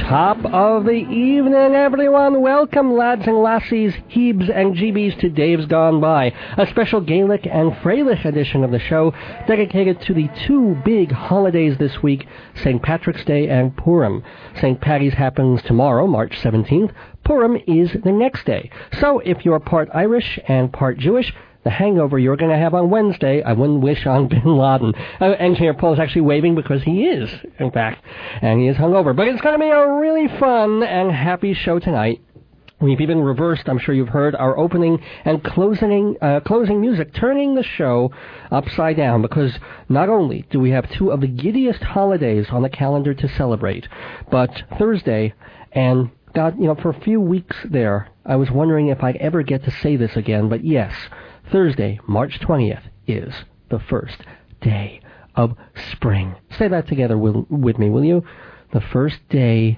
Top of the evening, everyone. Welcome, lads and lassies, Hebes and Jeebies, to Dave's Gone By, a special Gaelic and Freilich edition of the show dedicated to the two big holidays this week, St. Patrick's Day and Purim. St. Paddy's happens tomorrow, March 17th. Purim is the next day. So if you're part Irish and part Jewish, the hangover you're going to have on Wednesday, I wouldn't wish on Bin Laden. Engineer Paul is actually waving because he is, in fact, and he is hungover. But it's going to be a really fun and happy show tonight. We've even reversed, I'm sure you've heard, our opening and closing music, turning the show upside down, because not only do we have two of the giddiest holidays on the calendar to celebrate, but Thursday, and God, for a few weeks there, I was wondering if I'd ever get to say this again, but yes, Thursday, March 20th, is the first day of spring. Say that together with me, will you? The first day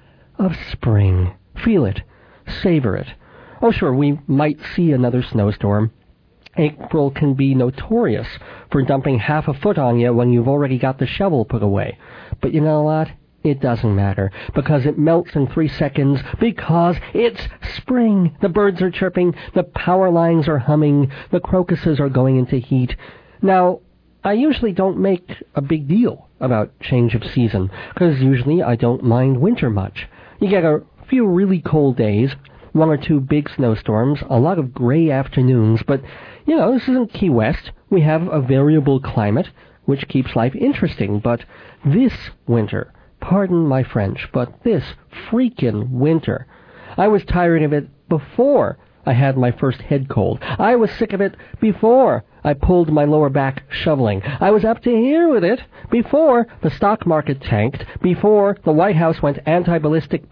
of spring. Feel it. Savor it. Oh, sure, we might see another snowstorm. April can be notorious for dumping half a foot on you when you've already got the shovel put away. But you know what? It doesn't matter, because it melts in 3 seconds, because it's spring. The birds are chirping, the power lines are humming, the crocuses are going into heat. Now, I usually don't make a big deal about change of season, because usually I don't mind winter much. You get a few really cold days, one or two big snowstorms, a lot of gray afternoons, but, this isn't Key West. We have a variable climate, which keeps life interesting, but this winter, pardon my French, but this freaking winter, I was tired of it before I had my first head cold. I was sick of it before I pulled my lower back shoveling. I was up to here with it before the stock market tanked, before the White House went ballistic,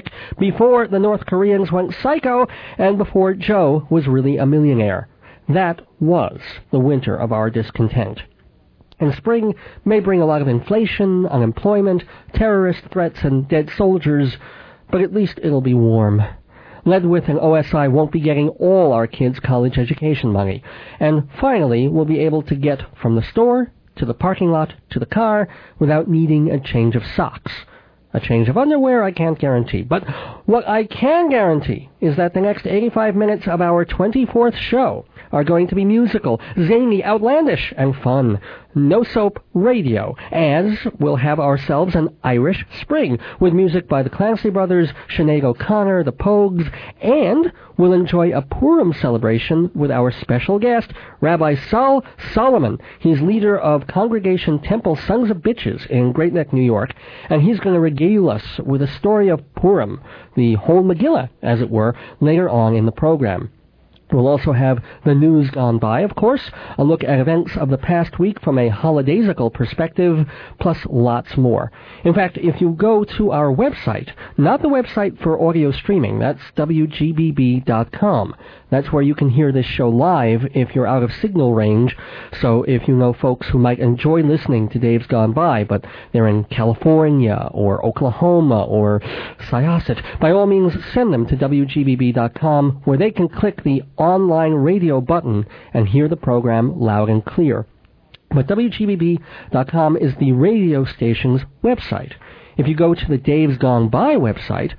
before the North Koreans went psycho, and before Joe was really a millionaire. That was the winter of our discontent. And spring may bring a lot of inflation, unemployment, terrorist threats, and dead soldiers, but at least it'll be warm. Ledwith and OSI won't be getting all our kids' college education money. And finally, we'll be able to get from the store to the parking lot to the car without needing a change of socks. A change of underwear I can't guarantee. But what I can guarantee is that the next 85 minutes of our 24th show are going to be musical, zany, outlandish, and fun. No soap radio, as we'll have ourselves an Irish spring, with music by the Clancy Brothers, Sinead O'Connor, the Pogues, and we'll enjoy a Purim celebration with our special guest, Rabbi Sol Solomon. He's leader of Congregation Temple Sons of Bitches in Great Neck, New York, and he's going to regale us with a story of Purim, the whole Megillah, as it were, later on in the program. We'll also have the news gone by, of course, a look at events of the past week from a holidaysical perspective, plus lots more. In fact, if you go to our website, not the website for audio streaming, that's WGBB.com. That's where you can hear this show live if you're out of signal range. So if you know folks who might enjoy listening to Dave's Gone By, but they're in California or Oklahoma or Syosset, by all means send them to WGBB.com, where they can click the online radio button and hear the program loud and clear. But WGBB.com is the radio station's website. If you go to the Dave's Gone By website,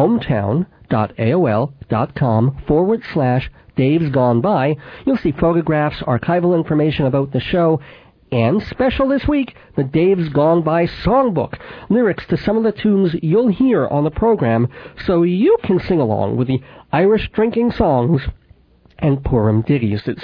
hometown.aol.com/Dave's Gone By, you'll see photographs, archival information about the show, and special this week, the Dave's Gone By songbook, lyrics to some of the tunes you'll hear on the program, so you can sing along with the Irish drinking songs and Purim ditties. It's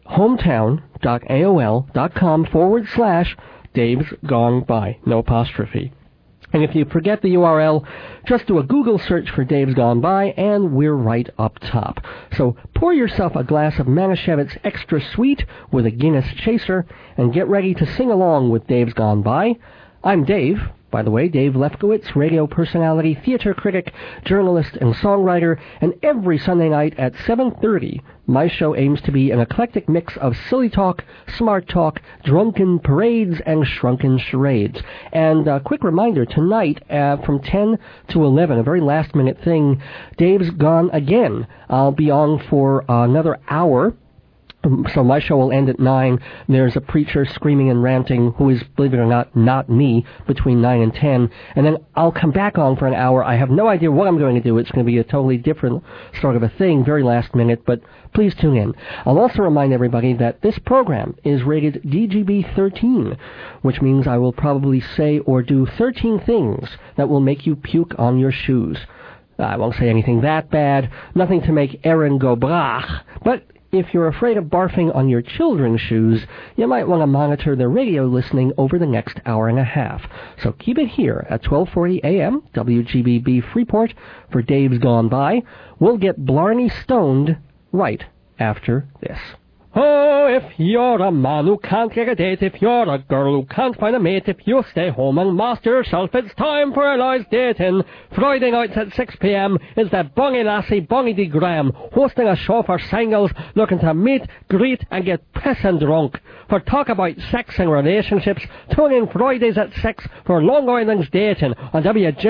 hometown.aol.com/Dave's Gone By, no apostrophe. And if you forget the URL, just do a Google search for Dave's Gone By, and we're right up top. So pour yourself a glass of Manischewitz Extra Sweet with a Guinness Chaser, and get ready to sing along with Dave's Gone By. I'm Dave. By the way, Dave Lefkowitz, radio personality, theater critic, journalist, and songwriter, and every Sunday night at 7:30, my show aims to be an eclectic mix of silly talk, smart talk, drunken parades, and shrunken charades. And a quick reminder, tonight from 10 to 11, a very last-minute thing, Dave's gone again. I'll be on for another hour So my show will end at 9. There's a preacher screaming and ranting who is, believe it or not me, between 9 and 10. And then I'll come back on for an hour. I have no idea what I'm going to do. It's going to be a totally different sort of a thing, very last minute, but please tune in. I'll also remind everybody that this program is rated DGB-13, which means I will probably say or do 13 things that will make you puke on your shoes. I won't say anything that bad, nothing to make Erin go brach, but if you're afraid of barfing on your children's shoes, you might want to monitor the radio listening over the next hour and a half. So keep it here at 12:40 a.m., WGBB Freeport, for Dave's Gone By. We'll get Blarney stoned right after this. Oh, if you're a man who can't get a date, if you're a girl who can't find a mate, if you stay home and master yourself, it's time for Eli's Dating. Friday nights at 6 p.m. is the Bongie Lassie, Bongie D. Graham, hosting a show for singles looking to meet, greet, and get pissing drunk. For talk about sex and relationships, tune in Fridays at 6 for Long Island's Dating on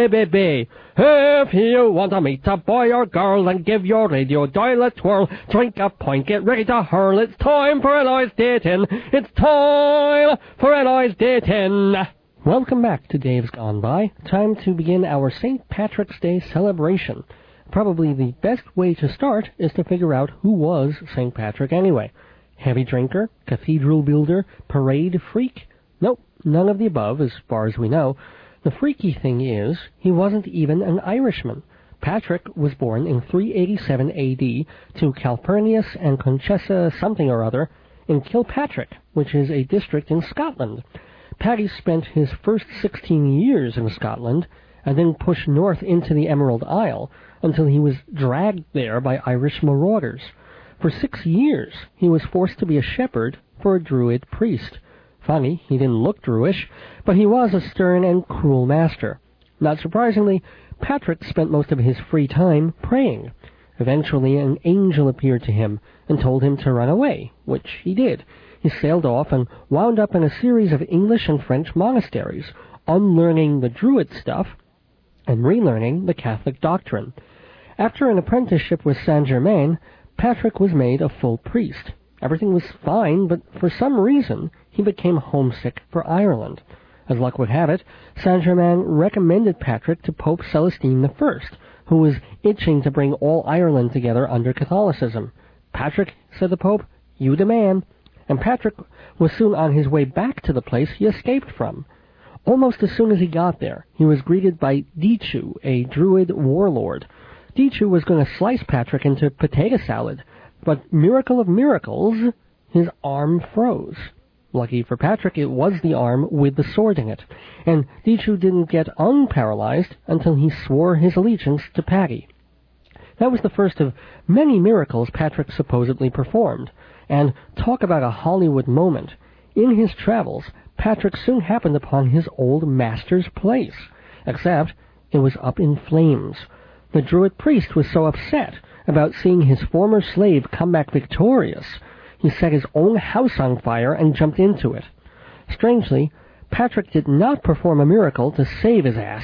WJBB. If you want to meet a boy or girl and give your radio dial a twirl, drink a pint, get ready to hurl, it's time for Eli's Dating. It's time for Eli's Dating. Welcome back to Dave's Gone By. Time to begin our St. Patrick's Day celebration. Probably the best way to start is to figure out who was St. Patrick anyway. Heavy drinker, cathedral builder, parade freak? Nope, none of the above as far as we know. The freaky thing is, he wasn't even an Irishman. Patrick was born in 387 A.D. to Calpurnius and Conchessa something or other in Kilpatrick, which is a district in Scotland. Paddy spent his first 16 years in Scotland and then pushed north into the Emerald Isle until he was dragged there by Irish marauders. For 6 years, he was forced to be a shepherd for a Druid priest. Funny, he didn't look Druish, but he was a stern and cruel master. Not surprisingly, Patrick spent most of his free time praying. Eventually, an angel appeared to him and told him to run away, which he did. He sailed off and wound up in a series of English and French monasteries, unlearning the Druid stuff and relearning the Catholic doctrine. After an apprenticeship with Saint-Germain, Patrick was made a full priest. Everything was fine, but for some reason, he became homesick for Ireland. As luck would have it, Saint-Germain recommended Patrick to Pope Celestine I, who was itching to bring all Ireland together under Catholicism. "Patrick," said the Pope, "you the man." And Patrick was soon on his way back to the place he escaped from. Almost as soon as he got there, he was greeted by Dichu, a Druid warlord. Dichu was going to slice Patrick into potato salad, but miracle of miracles, his arm froze. Lucky for Patrick, it was the arm with the sword in it, and Dichu didn't get unparalyzed until he swore his allegiance to Paddy. That was the first of many miracles Patrick supposedly performed, and talk about a Hollywood moment. In his travels, Patrick soon happened upon his old master's place, except it was up in flames. The Druid priest was so upset about seeing his former slave come back victorious, he set his own house on fire and jumped into it. Strangely, Patrick did not perform a miracle to save his ass.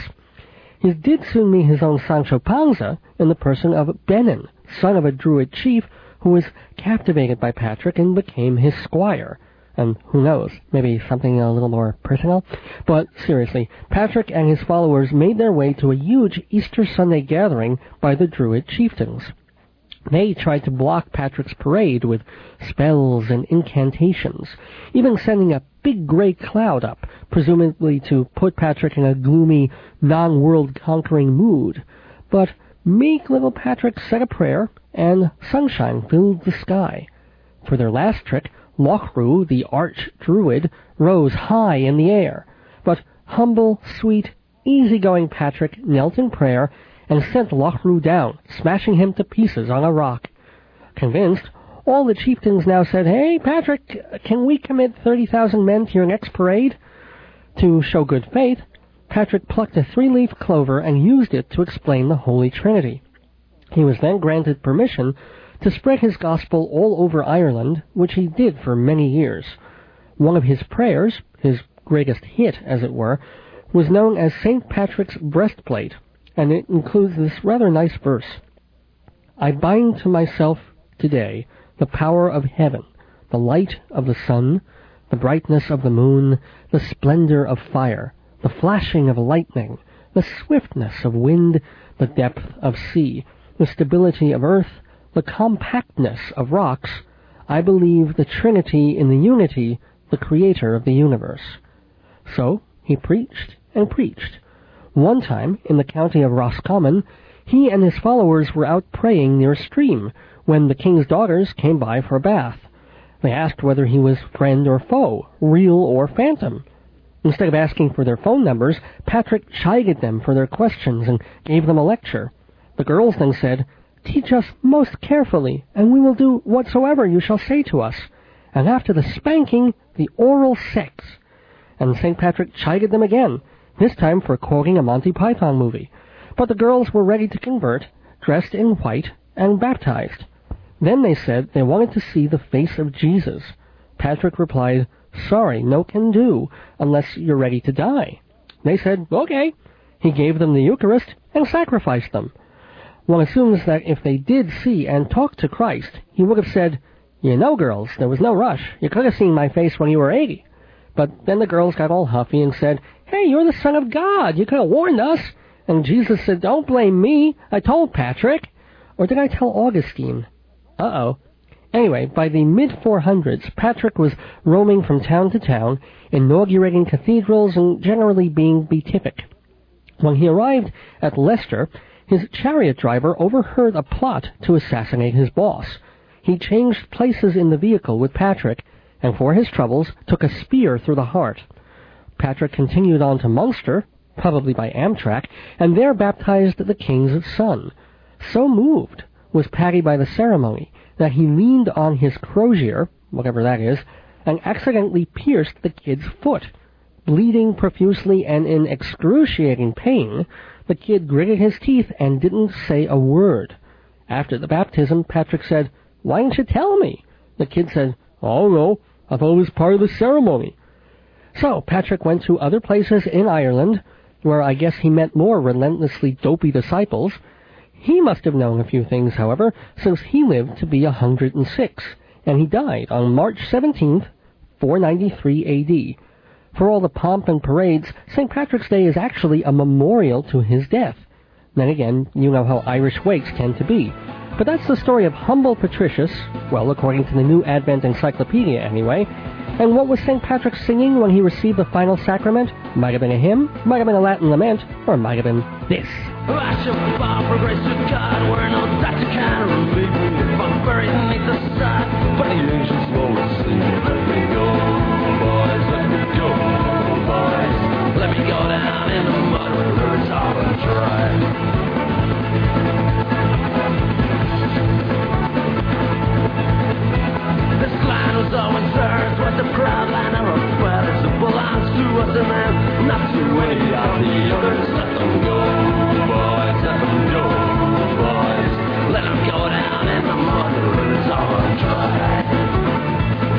He did soon meet his own Sancho Panza in the person of Benin, son of a Druid chief who was captivated by Patrick and became his squire. And who knows, maybe something a little more personal? But seriously, Patrick and his followers made their way to a huge Easter Sunday gathering by the Druid chieftains. They tried to block Patrick's parade with spells and incantations, even sending a big gray cloud up, presumably to put Patrick in a gloomy, non-world-conquering mood. But meek little Patrick said a prayer, and sunshine filled the sky. For their last trick, Lochru, the arch-druid, rose high in the air. But humble, sweet, easy-going Patrick knelt in prayer and sent Lochru down, smashing him to pieces on a rock. Convinced, all the chieftains now said, "Hey, Patrick, can we commit 30,000 men to your next parade?" To show good faith, Patrick plucked a 3-leaf clover and used it to explain the Holy Trinity. He was then granted permission to spread his gospel all over Ireland, which he did for many years. One of his prayers, his greatest hit, as it were, was known as St. Patrick's Breastplate, and it includes this rather nice verse. "I bind to myself today the power of heaven, the light of the sun, the brightness of the moon, the splendor of fire, the flashing of lightning, the swiftness of wind, the depth of sea, the stability of earth, the compactness of rocks, I believe the Trinity in the unity, the creator of the universe. So he preached and preached. One time, in the county of Roscommon, he and his followers were out praying near a stream when the king's daughters came by for a bath. They asked whether he was friend or foe, real or phantom. Instead of asking for their phone numbers, Patrick chided them for their questions and gave them a lecture. The girls then said, "Teach us most carefully, and we will do whatsoever you shall say to us." And after the spanking, the oral sex. And St. Patrick chided them again, this time for quoting a Monty Python movie. But the girls were ready to convert, dressed in white, and baptized. Then they said they wanted to see the face of Jesus. Patrick replied, "Sorry, no can do, unless you're ready to die." They said, "Okay." He gave them the Eucharist and sacrificed them. One assumes that if they did see and talk to Christ, he would have said, "You know, girls, there was no rush. You could have seen my face when you were 80. But then the girls got all huffy and said, "Hey, you're the Son of God. You could have warned us." And Jesus said, "Don't blame me. I told Patrick." Or did I tell Augustine? Uh-oh. Anyway, by the mid-400s, Patrick was roaming from town to town, inaugurating cathedrals and generally being beatific. When he arrived at Leicester, his chariot driver overheard a plot to assassinate his boss. He changed places in the vehicle with Patrick, and for his troubles took a spear through the heart. Patrick continued on to Munster, probably by Amtrak, and there baptized the king's son. So moved was Paddy by the ceremony that he leaned on his crozier, whatever that is, and accidentally pierced the kid's foot. Bleeding profusely and in excruciating pain, the kid gritted his teeth and didn't say a word. After the baptism, Patrick said, "Why didn't you tell me?" The kid said, "Oh, no, I thought it was part of the ceremony." So Patrick went to other places in Ireland, where I guess he met more relentlessly dopey disciples. He must have known a few things, however, since he lived to be 106, and he died on March 17th, 493 A.D. For all the pomp and parades, St. Patrick's Day is actually a memorial to his death. Then again, you know how Irish wakes tend to be. But that's the story of humble Patricius, well, according to the New Advent Encyclopedia anyway. And what was St. Patrick singing when he received the final sacrament? Might have been a hymn, might have been a Latin lament, or might have been this. I shall fall for grace of God, where no doctor can relieve me. If I'm buried beneath the sod, but the angels slowly sleep. Let me go, boys, let me go, boys. Let me go down in the mud where the rivers are dry. This line was always ours, was the proud line of our fathers. It belongs to us and them, not to any of the others. Let them go, boys, let them go, boys. Let them go down in the mud, the rivers are dry.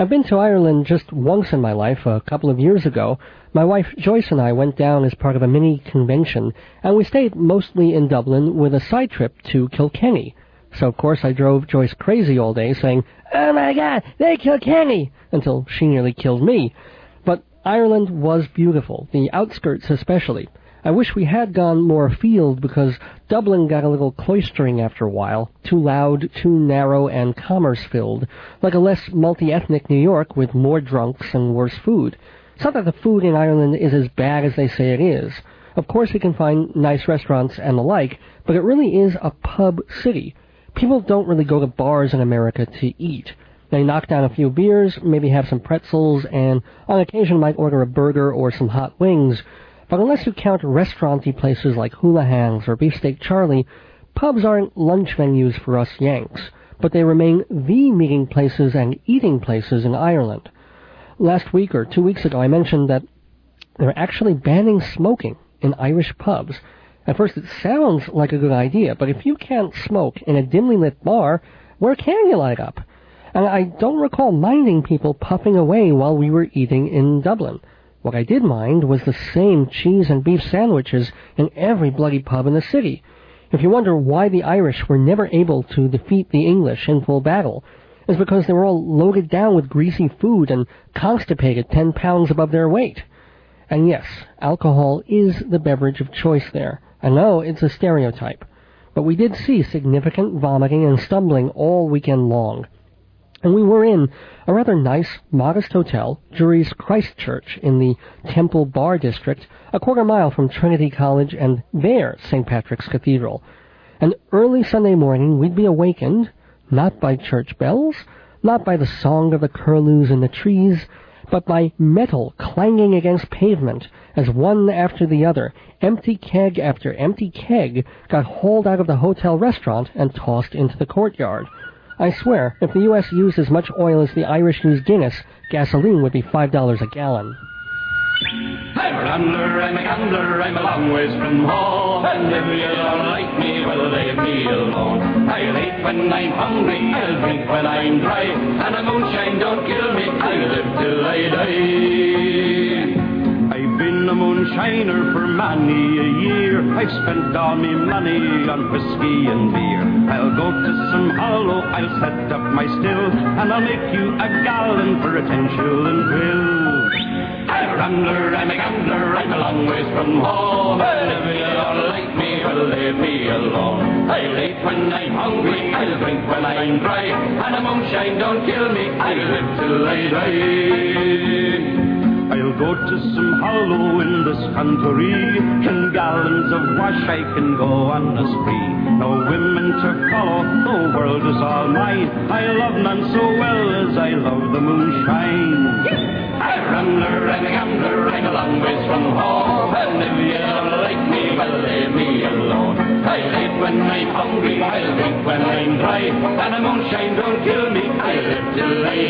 I've been to Ireland just once in my life, a couple of years ago. My wife Joyce and I went down as part of a mini convention, and we stayed mostly in Dublin with a side trip to Kilkenny. So, of course, I drove Joyce crazy all day, saying, "Oh my God, they Kilkenny!" until she nearly killed me. But Ireland was beautiful, the outskirts especially. I wish we had gone more afield because Dublin got a little cloistering after a while, too loud, too narrow, and commerce-filled, like a less multi-ethnic New York with more drunks and worse food. It's not that the food in Ireland is as bad as they say it is. Of course you can find nice restaurants and the like, but it really is a pub city. People don't really go to bars in America to eat. They knock down a few beers, maybe have some pretzels, and on occasion might order a burger or some hot wings. But unless you count restaurant-y places like Houlihan's or Beefsteak Charlie, pubs aren't lunch venues for us Yanks, but they remain the meeting places and eating places in Ireland. Last week or 2 weeks ago I mentioned that they're actually banning smoking in Irish pubs. At first it sounds like a good idea, but if you can't smoke in a dimly lit bar, where can you light up? And I don't recall minding people puffing away while we were eating in Dublin. What I did mind was the same cheese and beef sandwiches in every bloody pub in the city. If you wonder why the Irish were never able to defeat the English in full battle, it's because they were all loaded down with greasy food and constipated 10 pounds above their weight. And yes, alcohol is the beverage of choice there. I know it's a stereotype, but we did see significant vomiting and stumbling all weekend long. And we were in a rather nice, modest hotel, Jury's Christ Church, in the Temple Bar District, a quarter mile from Trinity College and their St. Patrick's Cathedral. And early Sunday morning we'd be awakened, not by church bells, not by the song of the curlews in the trees, but by metal clanging against pavement as one after the other, empty keg after empty keg, got hauled out of the hotel restaurant and tossed into the courtyard. I swear, if the U.S. used as much oil as the Irish use Guinness, gasoline would be $5 a gallon. I'm a rambler, I'm a gambler, I'm a long ways from home. And if you don't like me, well, leave me alone. I'll eat when I'm hungry, I'll drink when I'm dry, and the moonshine don't kill me, I'll live till I die. I've been a moonshiner for many a year. I've spent all me money on whiskey and beer. I'll go to some hollow, I'll set up my still, and I'll make you a gallon for a 10-shilling bill. I'm a rambler, I'm a gambler, I'm a long ways from home. And if you don't like me, well, leave me alone. I'll eat when I'm hungry, I'll drink when I'm dry, and the moonshine don't kill me, I'll live till I die. I'll go to some hollow in this country, in gallons of wash I can go on a spree. No women to follow, the world is all mine. I love none so well as I love the moonshine. I'm a rambler, I'm a gambler, I'm a long ways from home. And if you don't like me, well, leave me alone. I'll eat when I'm hungry, I'll drink when I'm dry, and the moonshine don't kill me, I'll live till I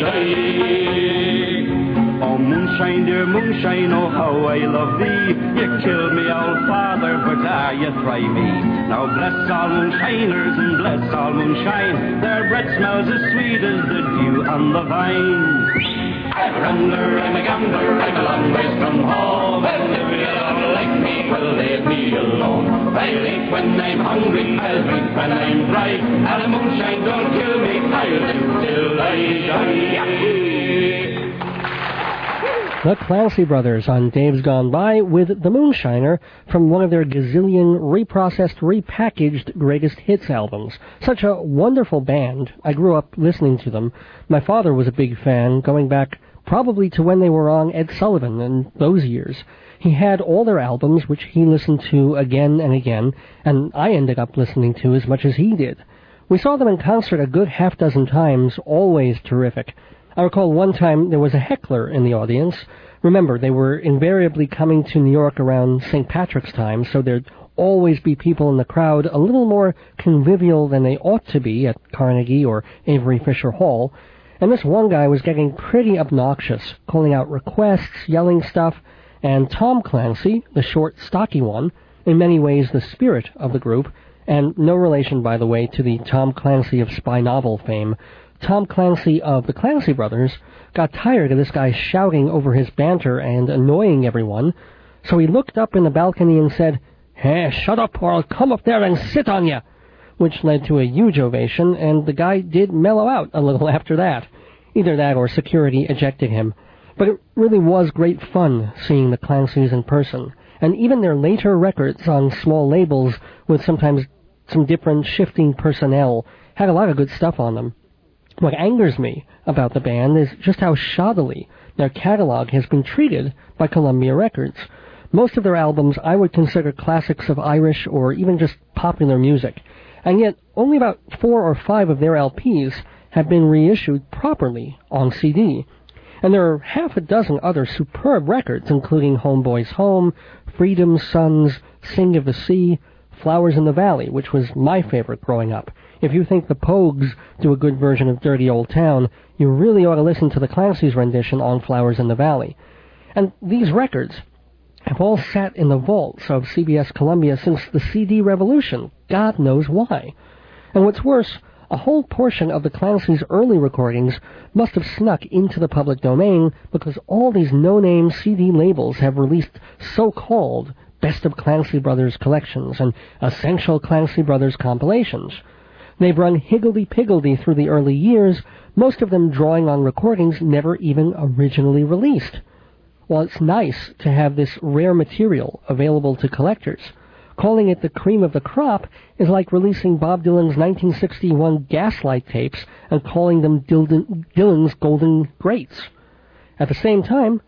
die. Oh, moonshine, dear moonshine, oh, how I love thee. You killed me, old father, but you try me. Now bless all moonshiners and bless all moonshine. Their breath smells as sweet as the dew on the vine. I'm a rambler, I'm a gambler, I'm a long ways from home. And if you don't like me, well, leave me alone. I'll eat when I'm hungry, I'll drink when I'm dry, and the moonshine don't kill me, I'll live till I die. The Clancy Brothers on Dave's Gone By with The Moonshiner from one of their gazillion reprocessed, repackaged greatest hits albums. Such a wonderful band. I grew up listening to them. My father was a big fan, going back probably to when they were on Ed Sullivan in those years. He had all their albums, which he listened to again and again, and I ended up listening to as much as he did. We saw them in concert a good half dozen times, always terrific. I recall one time there was a heckler in the audience. Remember, they were invariably coming to New York around St. Patrick's time, so there'd always be people in the crowd a little more convivial than they ought to be at Carnegie or Avery Fisher Hall. And this one guy was getting pretty obnoxious, calling out requests, yelling stuff, and Tom Clancy, the short, stocky one, in many ways the spirit of the group, and no relation, by the way, to the Tom Clancy of spy novel fame, Tom Clancy of the Clancy Brothers got tired of this guy shouting over his banter and annoying everyone, so he looked up in the balcony and said, "Hey, shut up or I'll come up there and sit on you," which led to a huge ovation, and the guy did mellow out a little after that. Either that or security ejected him. But it really was great fun seeing the Clancys in person, and even their later records on small labels with sometimes some different shifting personnel had a lot of good stuff on them. What angers me about the band is just how shoddily their catalog has been treated by Columbia Records. Most of their albums I would consider classics of Irish or even just popular music, and yet only about 4 or 5 of their LPs have been reissued properly on CD. And there are half a dozen other superb records, including Homeboy's Home, Freedom's Sons, Sing of the Sea, Flowers in the Valley, which was my favorite growing up. If you think the Pogues do a good version of Dirty Old Town, you really ought to listen to the Clancy's rendition on Flowers in the Valley. And these records have all sat in the vaults of CBS Columbia since the CD revolution. God knows why. And what's worse, a whole portion of the Clancy's early recordings must have snuck into the public domain because all these no-name CD labels have released so-called Best of Clancy Brothers collections and Essential Clancy Brothers compilations. They've run higgledy-piggledy through the early years, most of them drawing on recordings never even originally released. While it's nice to have this rare material available to collectors, calling it the cream of the crop is like releasing Bob Dylan's 1961 Gaslight tapes and calling them Dylan's Golden Greats. At the same time,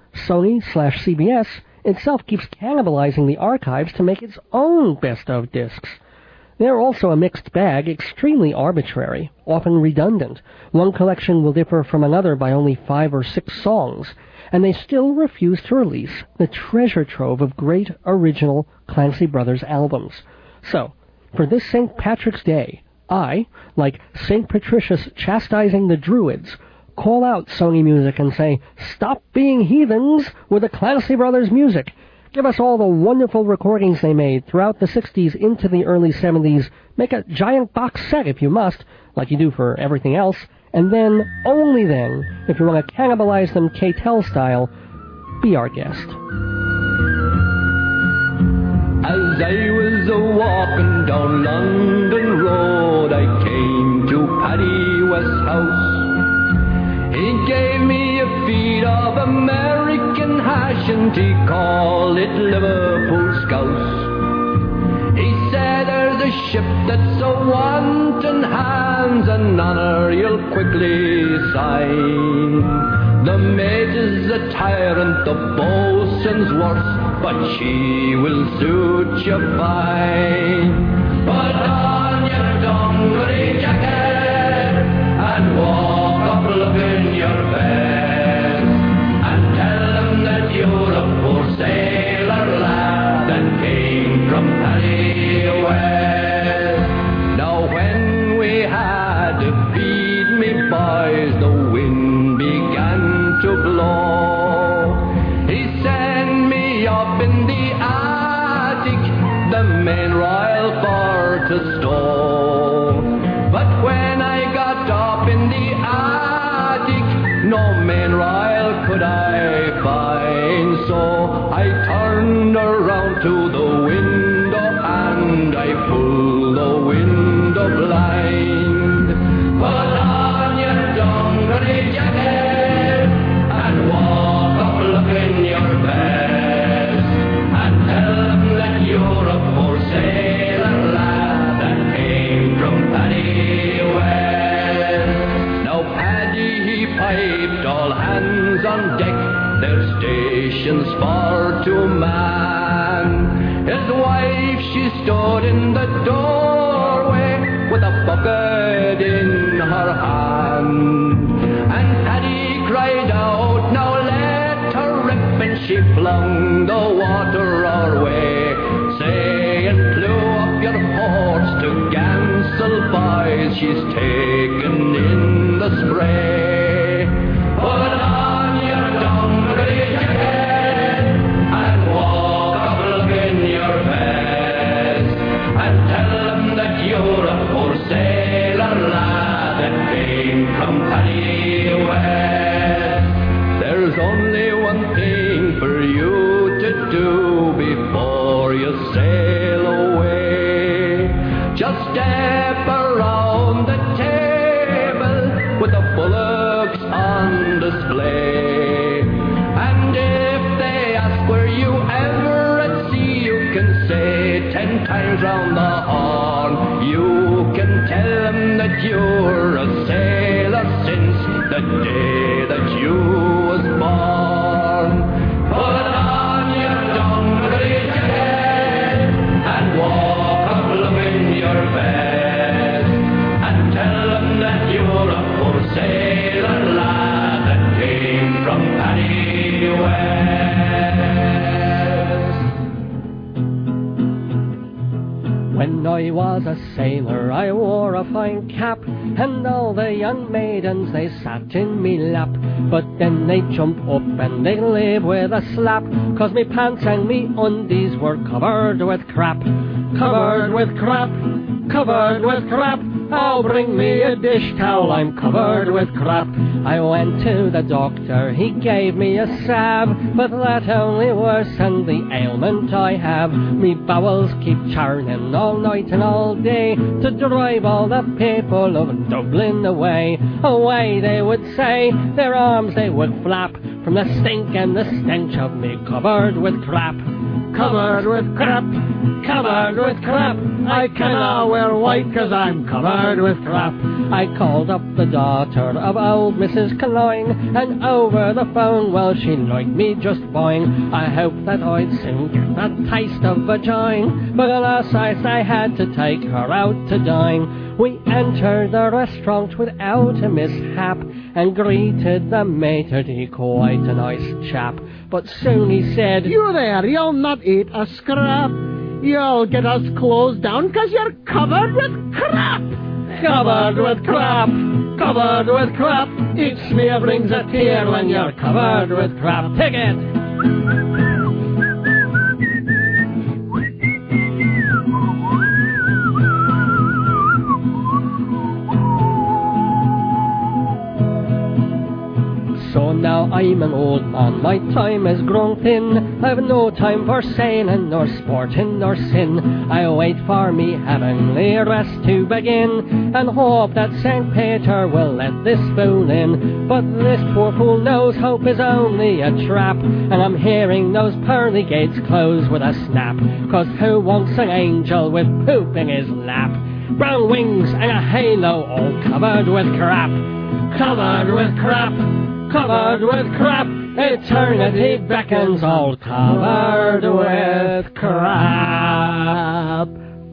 Sony/CBS itself keeps cannibalizing the archives to make its own best-of discs. They're also a mixed bag, extremely arbitrary, often redundant. One collection will differ from another by only 5 or 6 songs, and they still refuse to release the treasure trove of great original Clancy Brothers albums. So, for this St. Patrick's Day, I, like St. Patricius chastising the Druids, call out Sony Music and say, "Stop being heathens with the Clancy Brothers music. Give us all the wonderful recordings they made throughout the 60s into the early 70s. Make a giant box set if you must, like you do for everything else. And then, only then, if you want to cannibalize them K-Tel style, be our guest." As I was a-walking down London Road, I came to Paddy West's house. He gave me a feed of American hash and he called it Liverpool Scouse. He said, "There's a ship that's a wanting hands and honour you'll quickly sign. The mate is a tyrant, the boatswain's worse, but she will suit you fine. Put on your dungaree jacket and walk up looking your best, and tell them that you're a poor sailor lad that came from Paddy West." Now when we had to feed me boys, the wind began to blow. He sent me up in the attic, the main royal for to stow. But when I got up in the attic, no main royal could I find. So I turned around to the window and I pulled the window blind. Put on your dungaree jacket and walk up looking your best, and tell them that you're a poor sailor lad that came from Paddy West. Now Paddy he piped all hands on deck, their stations for to man. His wife she stood in the doorway with a bucket in her hand, and Paddy cried out, "Now let her rip," and she flung the water our way, saying, "Blow up your ports to Gansel, boys, she's taken in the spray." Put on your dungaree jacket and walk up looking your best, and tell them that you're a poor sailor lad that came from one thing for you to do before you sail away. Just step around the table with the bullocks on display. And if they ask where you ever at sea, you can say 10 times round the horn. You can tell them that you're a sailor since the day that you was born. Put on your dungaree jacket and walk a blooming your best, and tell them that you're a poor sailor lad that came from Paddy West. When I was a sailor, I wore a fine cap, and all the young maidens, they sat in me lap. But then they jump up and they leave with a slap, 'cause me pants and me undies were covered with crap. Covered with crap, covered with crap. Oh, bring me a dish towel, I'm covered with crap. I went to the doctor, he gave me a salve, but that only worsened the ailment I have. Me bowels keep churning all night and all day, to drive all the people of Dublin away. Away they would say, their arms they would flap, from the stink and the stench of me covered with crap. Covered with crap, covered with crap. I cannot wear white 'cause I'm covered with crap. I called up the daughter of old Mrs. Cloyne, and over the phone, well, she liked me just fine. I hoped that I'd soon get a taste of vagina, but alas, I had to take her out to dine. We entered the restaurant without a mishap, and greeted the maitre d', quite a nice chap. But soon he said, "You there, you'll not eat a scrap. You'll get us closed down 'cause you're covered with crap." Covered with crap, covered with crap. Each smear brings a tear when you're covered with crap. Take it! So now I'm an old man, my time has grown thin. I've no time for sailing, nor sporting, nor sin. I wait for me heavenly rest to begin, and hope that St. Peter will let this fool in. But this poor fool knows hope is only a trap, and I'm hearing those pearly gates close with a snap. 'Cause who wants an angel with poop in his lap? Brown wings and a halo all covered with crap. Covered with crap, covered with crap. Eternity beckons, all covered with crap.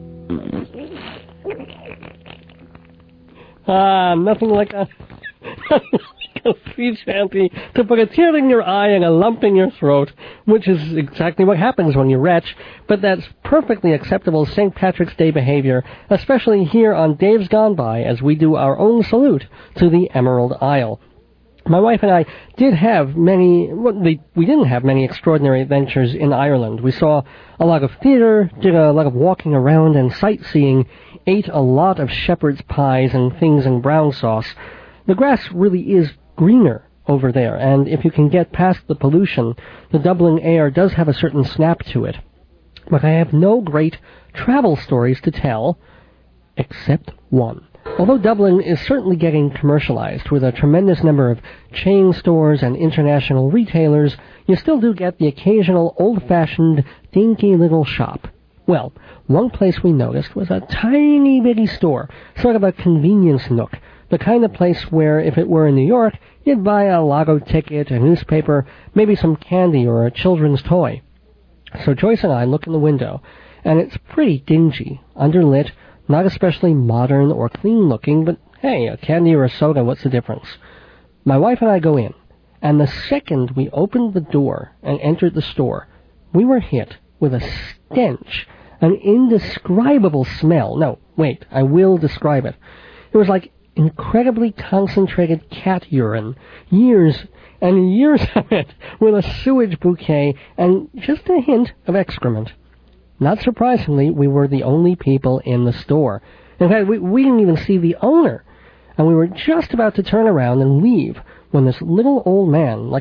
Nothing like a sea shanty to put a tear in your eye and a lump in your throat, which is exactly what happens when you retch, but that's perfectly acceptable St. Patrick's Day behavior, especially here on Dave's Gone By, as we do our own salute to the Emerald Isle. My wife and I did have we didn't have many extraordinary adventures in Ireland. We saw a lot of theatre, did a lot of walking around and sightseeing, ate a lot of shepherd's pies and things in brown sauce. The grass really is greener over there, and if you can get past the pollution, the Dublin air does have a certain snap to it. But I have no great travel stories to tell, except one. Although Dublin is certainly getting commercialized with a tremendous number of chain stores and international retailers, you still do get the occasional old-fashioned, dinky little shop. Well, one place we noticed was a tiny bitty store, sort of a convenience nook, the kind of place where, if it were in New York, you'd buy a lotto ticket, a newspaper, maybe some candy or a children's toy. So Joyce and I look in the window, and it's pretty dingy, underlit, not especially modern or clean-looking, but hey, a candy or a soda, what's the difference? My wife and I go in, and the second we opened the door and entered the store, we were hit with a stench, an indescribable smell. No, wait, I will describe it. It was like incredibly concentrated cat urine, years and years of it, with a sewage bouquet and just a hint of excrement. Not surprisingly, we were the only people in the store. In fact, we didn't even see the owner. And we were just about to turn around and leave when this little old man, like an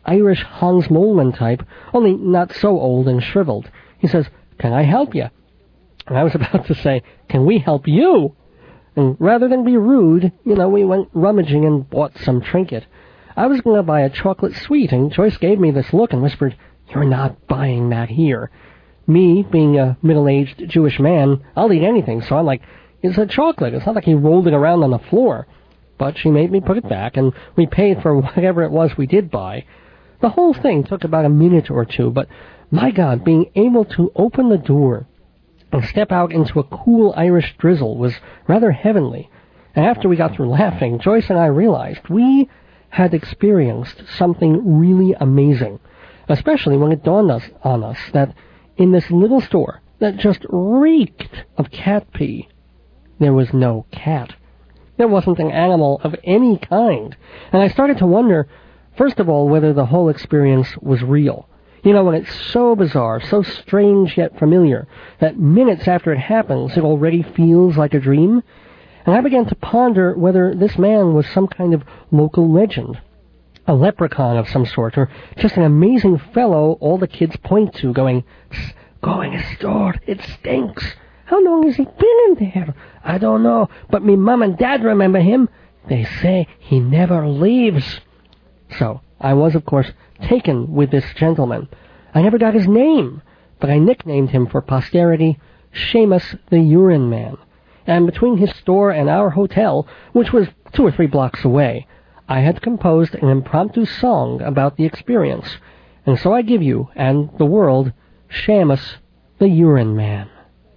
Irish Hans Moleman type, only not so old and shriveled. He says, "Can I help you?" And I was about to say, "Can we help you?" And rather than be rude, we went rummaging and bought some trinket. I was going to buy a chocolate sweet, and Joyce gave me this look and whispered, "You're not buying that here." Me, being a middle-aged Jewish man, I'll eat anything, so I'm like, "It's a chocolate. It's not like he rolled it around on the floor." But she made me put it back, and we paid for whatever it was we did buy. The whole thing took about a minute or two, but my God, being able to open the door and step out into a cool Irish drizzle was rather heavenly. And after we got through laughing, Joyce and I realized we had experienced something really amazing, especially when it dawned on us that in this little store that just reeked of cat pee, there was no cat. There wasn't an animal of any kind. And I started to wonder, first of all, whether the whole experience was real. When it's so bizarre, so strange yet familiar, that minutes after it happens, it already feels like a dream. And I began to ponder whether this man was some kind of local legend, a leprechaun of some sort, or just an amazing fellow all the kids point to, going, "Psst, go in the store, it stinks. How long has he been in there? I don't know, but me mum and dad remember him. They say he never leaves." So, I was, of course, taken with this gentleman. I never got his name, but I nicknamed him for posterity Seamus the Urine Man. And between his store and our hotel, which was 2 or 3 blocks away, I had composed an impromptu song about the experience. And so I give you, and the world, Seamus the Urine Man.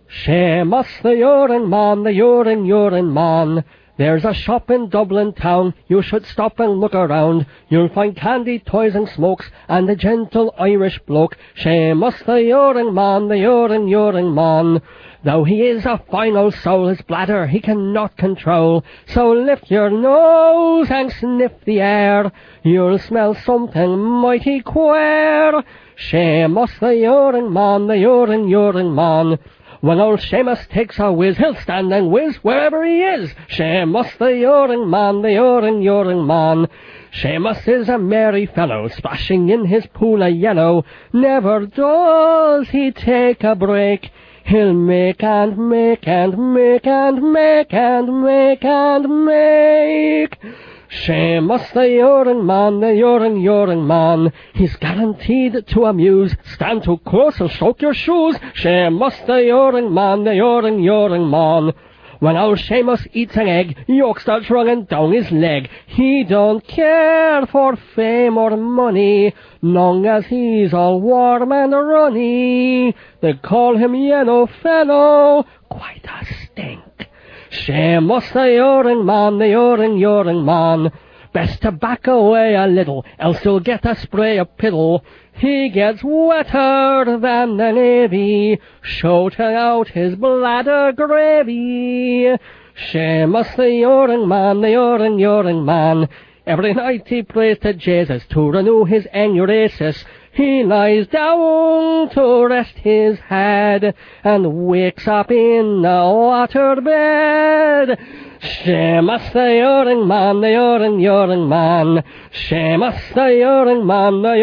Seamus the Urine Man, the urine man. There's a shop in Dublin town, you should stop and look around. You'll find candy, toys and smokes, and a gentle Irish bloke. Seamus the urine man, the urine man. Though he is a fine old soul, his bladder he cannot control. So lift your nose and sniff the air, you'll smell something mighty queer. Seamus the urine man, the urine man. When old Seamus takes a whiz, he'll stand and whiz wherever he is. Seamus the urine man, the urine man. Seamus is a merry fellow, splashing in his pool of yellow. Never does he take a break. He'll make and make and make and make and make and make. Seamus the urine man, the urine man. He's guaranteed to amuse. Stand too close, he'll soak your shoes. Seamus the urine man, the urine man. When old Seamus eats an egg, yolk starts running down his leg. He don't care for fame or money, long as he's all warm and runny. They call him Yellow Fellow, quite a stink. Seamus the urine man, the urine man. Best to back away a little, else you'll get a spray of piddle. He gets wetter than the navy, shouting out his bladder gravy. Seamus the urine man, the urine man. Every night he prays to Jesus to renew his enuresis. He lies down to rest his head and wakes up in a water bed. Seamus the urine man, the urine man. Seamus the urine man, the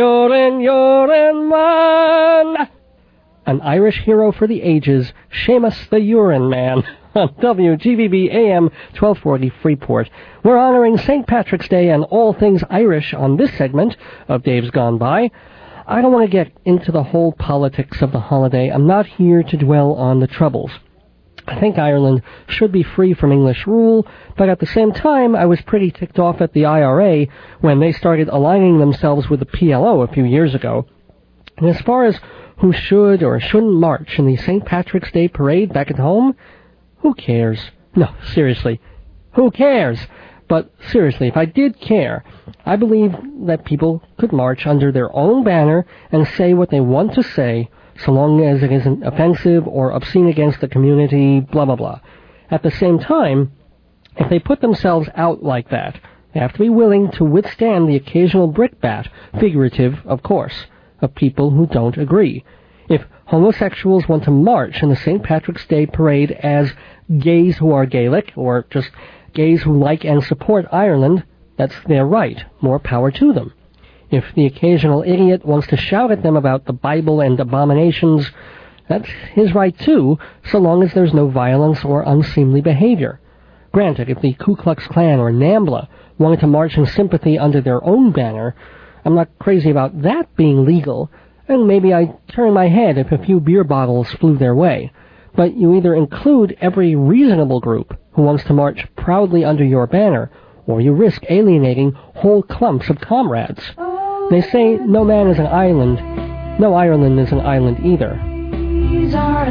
urine man. An Irish hero for the ages, Seamus the Urine Man, on WGBB AM 1240 Freeport. We're honoring St. Patrick's Day and all things Irish on this segment of Dave's Gone By. I don't want to get into the whole politics of the holiday. I'm not here to dwell on the troubles. I think Ireland should be free from English rule, but at the same time, I was pretty ticked off at the IRA when they started aligning themselves with the PLO a few years ago. And as far as who should or shouldn't march in the St. Patrick's Day parade back at home, who cares? No, seriously, who cares? But seriously, if I did care, I believe that people could march under their own banner and say what they want to say, so long as it isn't offensive or obscene against the community, blah, blah, blah. At the same time, if they put themselves out like that, they have to be willing to withstand the occasional brickbat, figurative, of course, of people who don't agree. If homosexuals want to march in the St. Patrick's Day parade as gays who are Gaelic, or just gays who like and support Ireland, that's their right. More power to them. If the occasional idiot wants to shout at them about the Bible and abominations, that's his right too, so long as there's no violence or unseemly behavior. Granted, if the Ku Klux Klan or NAMBLA wanted to march in sympathy under their own banner, I'm not crazy about that being legal, and maybe I'd turn my head if a few beer bottles flew their way. But you either include every reasonable group who wants to march proudly under your banner, or you risk alienating whole clumps of comrades. They say no man is an island. No Ireland is an island either. These are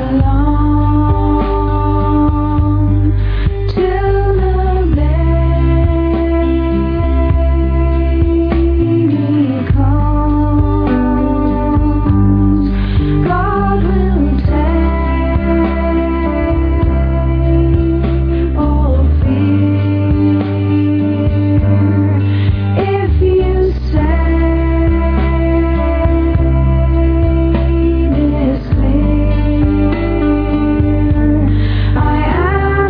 alone till the baby comes. God will take all fear if you say this clear. I am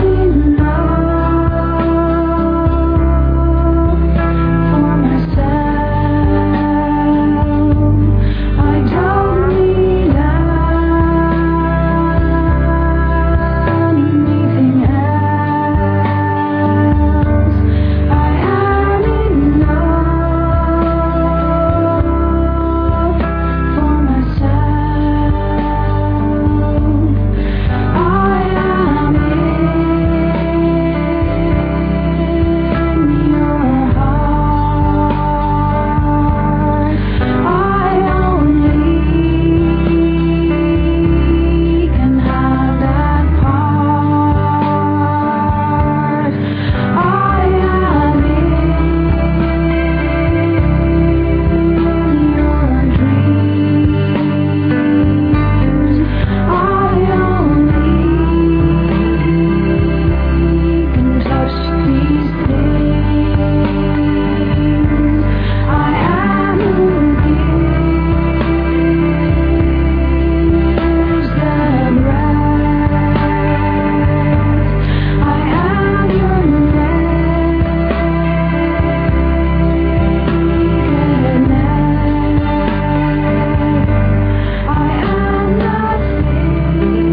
enough for myself. I don't need anything else. I am enough for myself. I am in your heart. I only can have that part. I am in your dreams. I only can touch these things. I am who gives the breath. I am your nakedness. I am nothing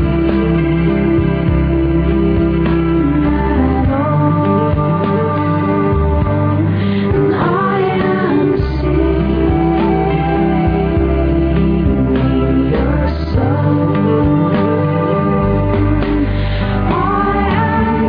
at all, and I am singing your soul. I am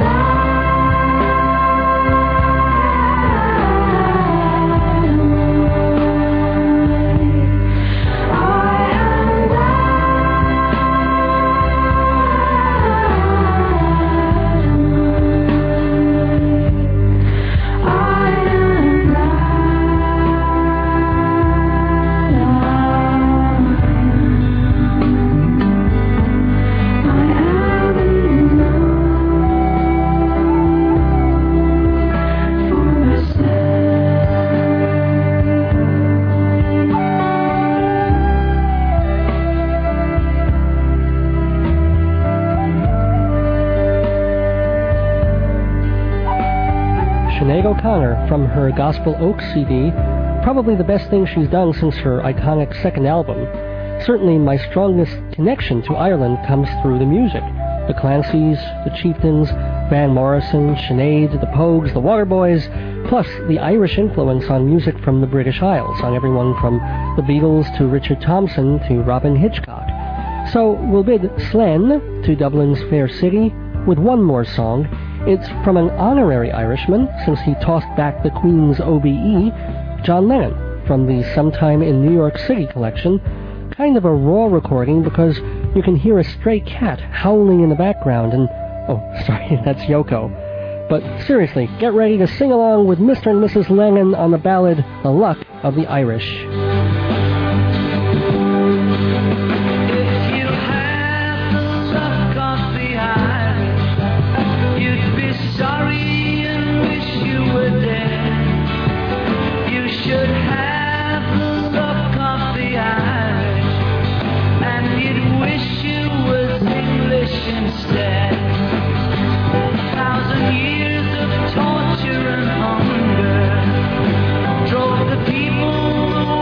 Sinead O'Connor from her Gospel Oak CD, probably the best thing she's done since her iconic second album. Certainly my strongest connection to Ireland comes through the music. The Clancys, the Chieftains, Van Morrison, Sinead, the Pogues, the Waterboys, plus the Irish influence on music from the British Isles, on everyone from the Beatles to Richard Thompson to Robin Hitchcock. So we'll bid Slen to Dublin's Fair City with one more song. It's from an honorary Irishman, since he tossed back the Queen's OBE, John Lennon, from the Sometime in New York City collection. Kind of a raw recording because you can hear a stray cat howling in the background and... oh, sorry, that's Yoko. But seriously, get ready to sing along with Mr. and Mrs. Lennon on the ballad The Luck of the Irish. If you had the luck of the Irish, you'd be sorry and wish you were dead. You should have the luck of the Irish, and you'd wish you was English instead. 1,000 years of torture and hunger drove the people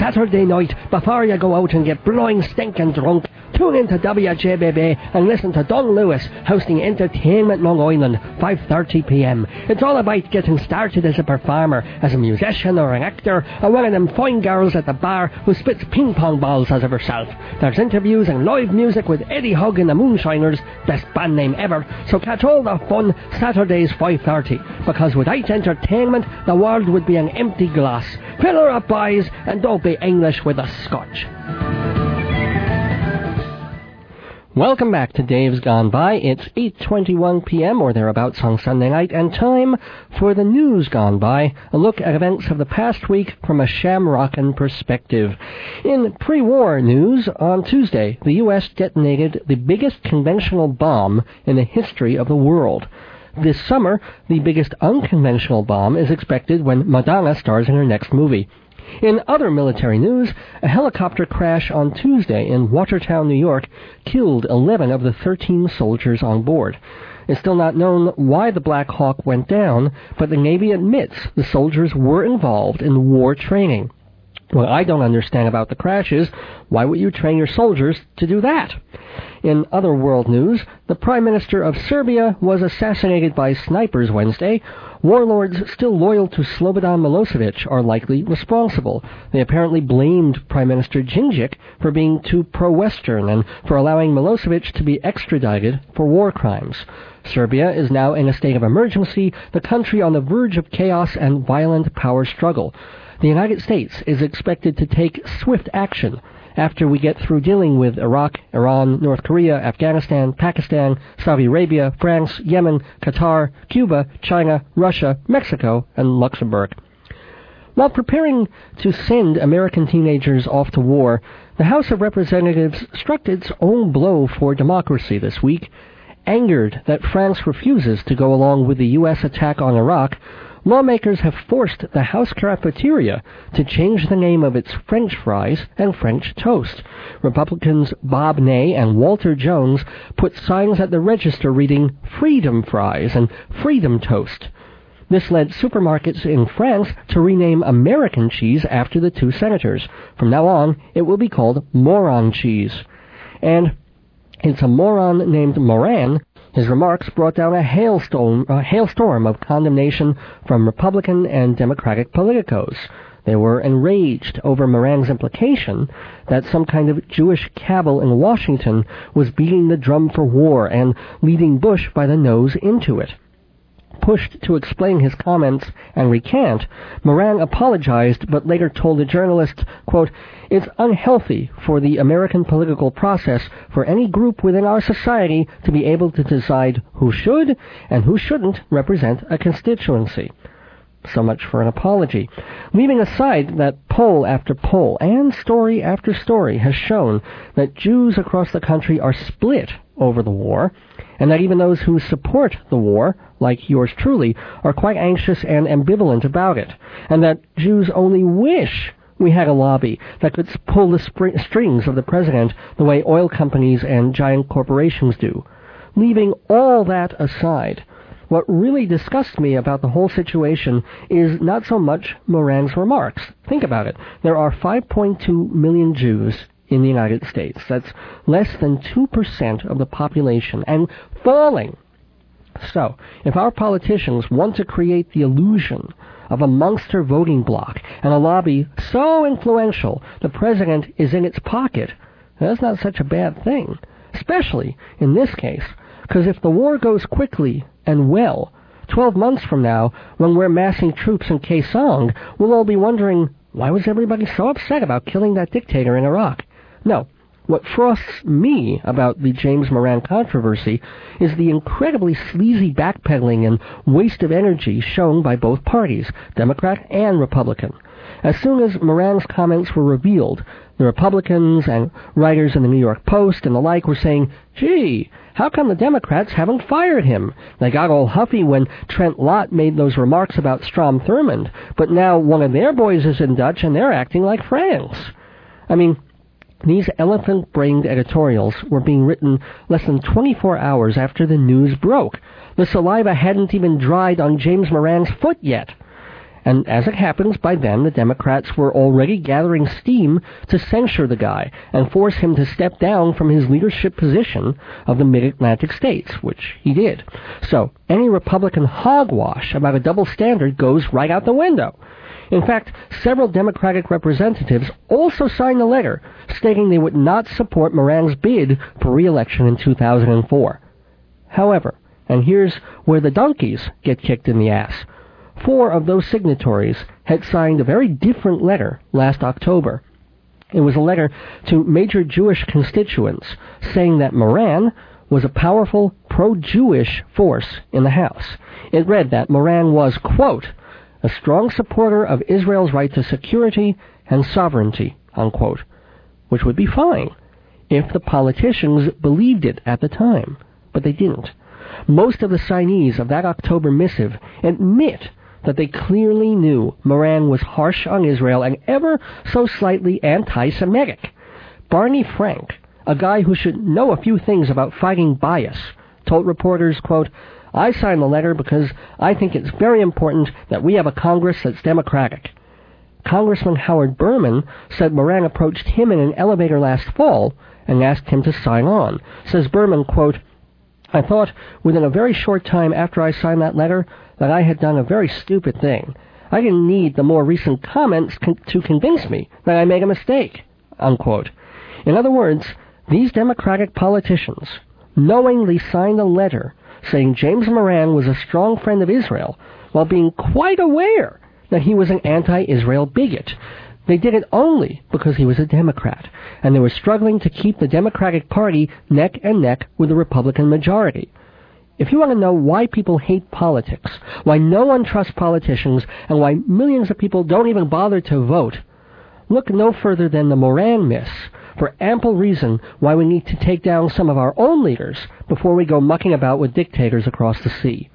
Saturday night, before you go out and get blowing stinking drunk, tune into WJBB and listen to Don Lewis hosting Entertainment Long Island, 5:30 p.m. It's all about getting started as a performer, as a musician or an actor, or one of them fine girls at the bar who spits ping pong balls as of herself. There's interviews and live music with Eddie Hugg and the Moonshiners, best band name ever, so catch all the fun Saturdays 5:30, because without entertainment the world would be an empty glass. Fill her up, boys, and don't be English with a Scotch. Welcome back to Dave's Gone By. It's 8:21 p.m. or thereabouts on Sunday night, and time for the news gone by, a look at events of the past week from a shamrockin' perspective. In pre-war news, on Tuesday, the U.S. detonated the biggest conventional bomb in the history of the world. This summer, the biggest unconventional bomb is expected when Madonna stars in her next movie. In other military news, a helicopter crash on Tuesday in Watertown, New York, killed 11 of the 13 soldiers on board. It's still not known why the Black Hawk went down, but the Navy admits the soldiers were involved in war training. What I don't understand about the crash is, why would you train your soldiers to do that? In other world news, the Prime Minister of Serbia was assassinated by snipers Wednesday. Warlords still loyal to Slobodan Milosevic are likely responsible. They apparently blamed Prime Minister Djindjic for being too pro-Western and for allowing Milosevic to be extradited for war crimes. Serbia is now in a state of emergency, the country on the verge of chaos and violent power struggle. The United States is expected to take swift action after we get through dealing with Iraq, Iran, North Korea, Afghanistan, Pakistan, Saudi Arabia, France, Yemen, Qatar, Cuba, China, Russia, Mexico, and Luxembourg. While preparing to send American teenagers off to war, the House of Representatives struck its own blow for democracy this week. Angered that France refuses to go along with the U.S. attack on Iraq, lawmakers have forced the House cafeteria to change the name of its French fries and French toast. Republicans Bob Ney and Walter Jones put signs at the register reading Freedom Fries and Freedom Toast. This led supermarkets in France to rename American cheese after the two senators. From now on, it will be called Moron cheese. And it's a moron named Moran. His remarks brought down a hailstorm of condemnation from Republican and Democratic politicos. They were enraged over Moran's implication that some kind of Jewish cabal in Washington was beating the drum for war and leading Bush by the nose into it. Pushed to explain his comments and recant, Moran apologized but later told a journalist, quote, "It's unhealthy for the American political process for any group within our society to be able to decide who should and who shouldn't represent a constituency." So much for an apology. Leaving aside that poll after poll and story after story has shown that Jews across the country are split over the war, and that even those who support the war, like yours truly, are quite anxious and ambivalent about it, and that Jews only wish we had a lobby that could pull the strings of the president the way oil companies and giant corporations do. Leaving all that aside, what really disgusts me about the whole situation is not so much Moran's remarks. Think about it. There are 5.2 million Jews in the United States. That's less than 2% of the population, and falling. So, if our politicians want to create the illusion of a monster voting bloc and a lobby so influential the president is in its pocket, that's not such a bad thing, especially in this case, because if the war goes quickly and well, 12 months from now, when we're massing troops in Khe Sanh, we'll all be wondering, why was everybody so upset about killing that dictator in Iraq? No. What frosts me about the James Moran controversy is the incredibly sleazy backpedaling and waste of energy shown by both parties, Democrat and Republican. As soon as Moran's comments were revealed, the Republicans and writers in the New York Post and the like were saying, gee, how come the Democrats haven't fired him? They got all huffy when Trent Lott made those remarks about Strom Thurmond, but now one of their boys is in Dutch and they're acting like France. I mean, these elephant-brained editorials were being written less than 24 hours after the news broke. The saliva hadn't even dried on James Moran's foot yet. And as it happens, by then the Democrats were already gathering steam to censure the guy and force him to step down from his leadership position of the Mid-Atlantic states, which he did. So any Republican hogwash about a double standard goes right out the window. In fact, several Democratic representatives also signed a letter stating they would not support Moran's bid for re-election in 2004. However, and here's where the donkeys get kicked in the ass, 4 of those signatories had signed a very different letter last October. It was a letter to major Jewish constituents saying that Moran was a powerful pro-Jewish force in the House. It read that Moran was, quote, a strong supporter of Israel's right to security and sovereignty, unquote, which would be fine if the politicians believed it at the time, but they didn't. Most of the signees of that October missive admit that they clearly knew Moran was harsh on Israel and ever so slightly anti-Semitic. Barney Frank, a guy who should know a few things about fighting bias, told reporters, quote, I signed the letter because I think it's very important that we have a Congress that's democratic. Congressman Howard Berman said Moran approached him in an elevator last fall and asked him to sign on. Says Berman, quote, I thought within a very short time after I signed that letter that I had done a very stupid thing. I didn't need the more recent comments to convince me that I made a mistake, unquote. In other words, these Democratic politicians knowingly signed a letter saying James Moran was a strong friend of Israel while being quite aware that he was an anti-Israel bigot. They did it only because he was a Democrat, and they were struggling to keep the Democratic Party neck and neck with the Republican majority. If you want to know why people hate politics, why no one trusts politicians, and why millions of people don't even bother to vote, look no further than the Moran myths for ample reason why we need to take down some of our own leaders before we go mucking about with dictators across the sea.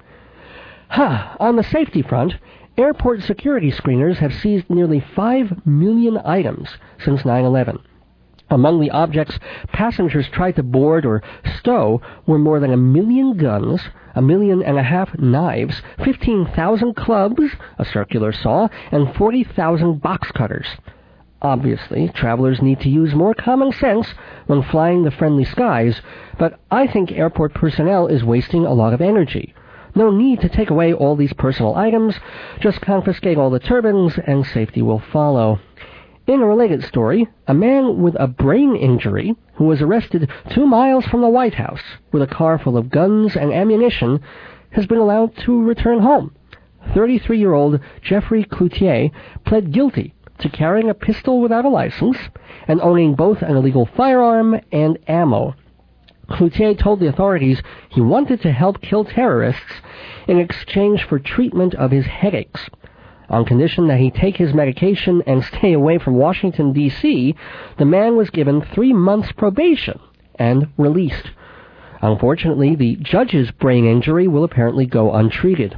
On the safety front, airport security screeners have seized nearly 5 million items since 9/11. Among the objects passengers tried to board or stow were more than 1 million guns, 1.5 million knives, 15,000 clubs, a circular saw, and 40,000 box cutters. Obviously, travelers need to use more common sense when flying the friendly skies, but I think airport personnel is wasting a lot of energy. No need to take away all these personal items, just confiscate all the turbines and safety will follow. In a related story, a man with a brain injury who was arrested 2 miles from the White House with a car full of guns and ammunition has been allowed to return home. 33-year-old Jeffrey Cloutier pled guilty to carrying a pistol without a license and owning both an illegal firearm and ammo. Cloutier told the authorities he wanted to help kill terrorists in exchange for treatment of his headaches. On condition that he take his medication and stay away from Washington, D.C., the man was given 3 months probation and released. Unfortunately, the judge's brain injury will apparently go untreated.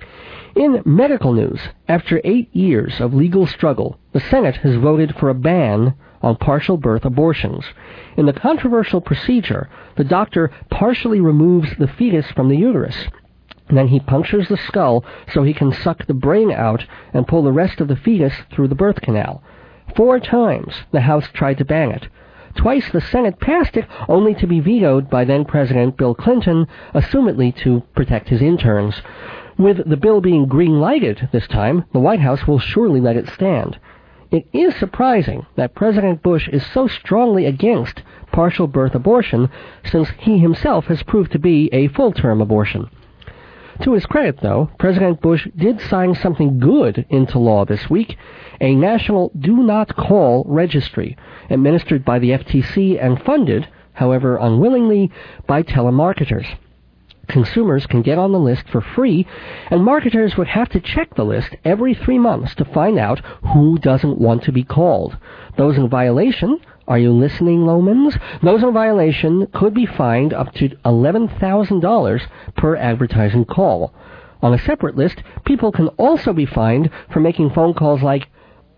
In medical news, after 8 years of legal struggle, the Senate has voted for a ban on partial birth abortions. In the controversial procedure, the doctor partially removes the fetus from the uterus. And then he punctures the skull so he can suck the brain out and pull the rest of the fetus through the birth canal. 4 times the House tried to ban it. Twice the Senate passed it, only to be vetoed by then-President Bill Clinton, assumedly to protect his interns. With the bill being green-lighted this time, the White House will surely let it stand. It is surprising that President Bush is so strongly against partial birth abortion, since he himself has proved to be a full-term abortion. To his credit, though, President Bush did sign something good into law this week, a national Do Not Call registry, administered by the FTC and funded, however unwillingly, by telemarketers. Consumers can get on the list for free, and marketers would have to check the list every 3 months to find out who doesn't want to be called. Those in violation, are you listening, Lomans? Those in violation could be fined up to $11,000 per advertising call. On a separate list, people can also be fined for making phone calls like,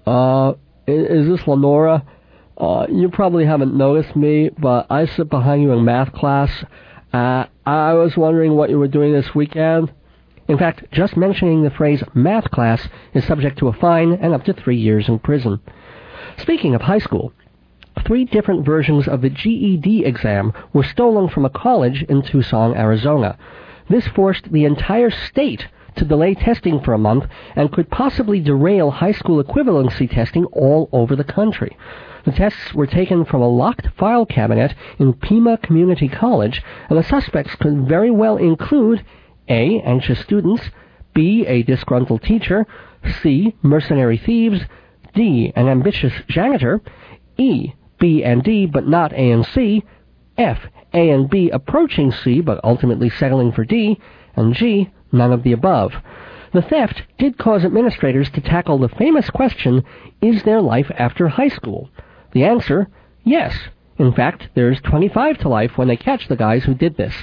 is this Lenora? You probably haven't noticed me, but I sit behind you in math class. I was wondering what you were doing this weekend. In fact, just mentioning the phrase math class is subject to a fine and up to 3 years in prison. Speaking of high school, 3 different versions of the GED exam were stolen from a college in Tucson, Arizona. This forced the entire state to delay testing for a month and could possibly derail high school equivalency testing all over the country. The tests were taken from a locked file cabinet in Pima Community College, and the suspects could very well include A. Anxious students, B. A disgruntled teacher, C. Mercenary thieves, D. An ambitious janitor, E. B and D but not A and C, F. A and B approaching C but ultimately settling for D, and G. None of the above. The theft did cause administrators to tackle the famous question, is there life after high school? The answer, yes. In fact, there's 25 to life when they catch the guys who did this.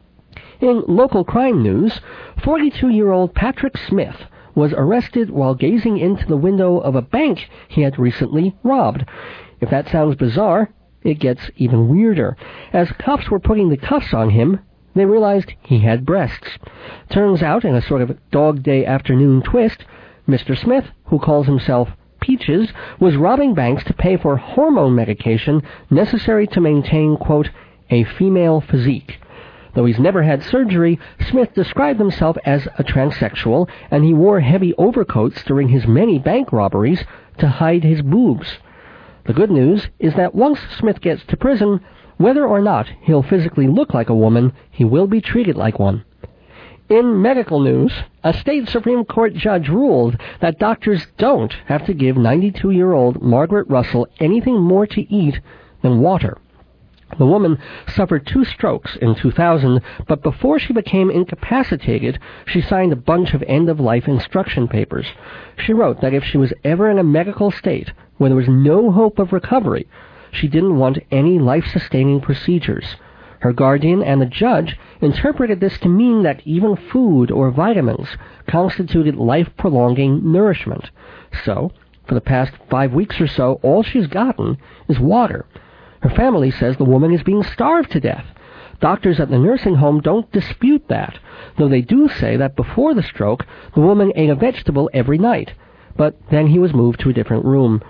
In local crime news, 42-year-old Patrick Smith was arrested while gazing into the window of a bank he had recently robbed. If that sounds bizarre, it gets even weirder. As cops were putting the cuffs on him, they realized he had breasts. Turns out, in a sort of Dog Day afternoon twist, Mr. Smith, who calls himself Peaches, was robbing banks to pay for hormone medication necessary to maintain, quote, a female physique. Though he's never had surgery, Smith described himself as a transsexual, and he wore heavy overcoats during his many bank robberies to hide his boobs. The good news is that once Smith gets to prison, whether or not he'll physically look like a woman, he will be treated like one. In medical news, a state Supreme Court judge ruled that doctors don't have to give 92-year-old Margaret Russell anything more to eat than water. The woman suffered 2 strokes in 2000, but before she became incapacitated, she signed a bunch of end-of-life instruction papers. She wrote that if she was ever in a medical state where there was no hope of recovery, she didn't want any life-sustaining procedures. Her guardian and the judge interpreted this to mean that even food or vitamins constituted life-prolonging nourishment. So, for the past 5 weeks or so, all she's gotten is water. Her family says the woman is being starved to death. Doctors at the nursing home don't dispute that, though they do say that before the stroke, the woman ate a vegetable every night, but then he was moved to a different room.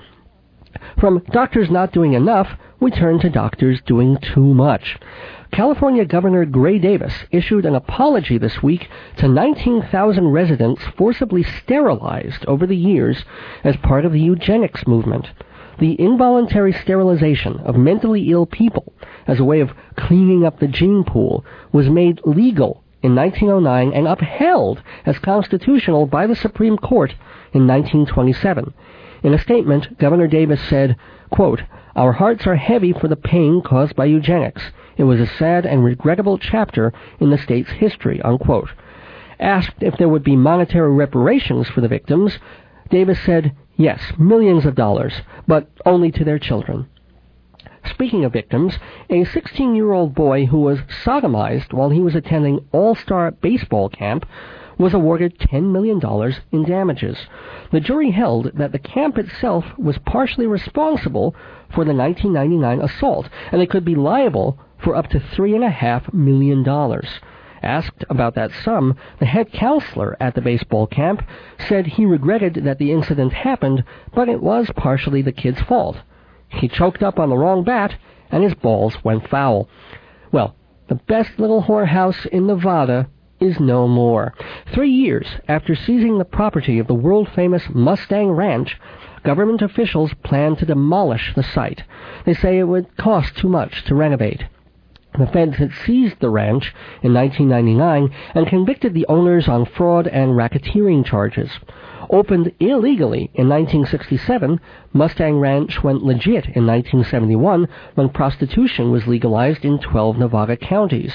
From doctors not doing enough, we turn to doctors doing too much. California Governor Gray Davis issued an apology this week to 19,000 residents forcibly sterilized over the years as part of the eugenics movement. The involuntary sterilization of mentally ill people as a way of cleaning up the gene pool was made legal in 1909 and upheld as constitutional by the Supreme Court in 1927. In a statement, Governor Davis said, quote, "Our hearts are heavy for the pain caused by eugenics. It was a sad and regrettable chapter in the state's history," unquote. Asked if there would be monetary reparations for the victims, Davis said, yes, millions of dollars, but only to their children. Speaking of victims, a 16-year-old boy who was sodomized while he was attending All-Star baseball camp was awarded $10 million in damages. The jury held that the camp itself was partially responsible for the 1999 assault, and they could be liable for up to $3.5 million. Asked about that sum, the head counselor at the baseball camp said he regretted that the incident happened, but it was partially the kid's fault. He choked up on the wrong bat, and his balls went foul. Well, the best little whorehouse in Nevada is no more. 3 years after seizing the property of the world-famous Mustang Ranch, government officials plan to demolish the site. They say it would cost too much to renovate. The feds had seized the ranch in 1999 and convicted the owners on fraud and racketeering charges. Opened illegally in 1967, Mustang Ranch went legit in 1971 when prostitution was legalized in 12 Nevada counties.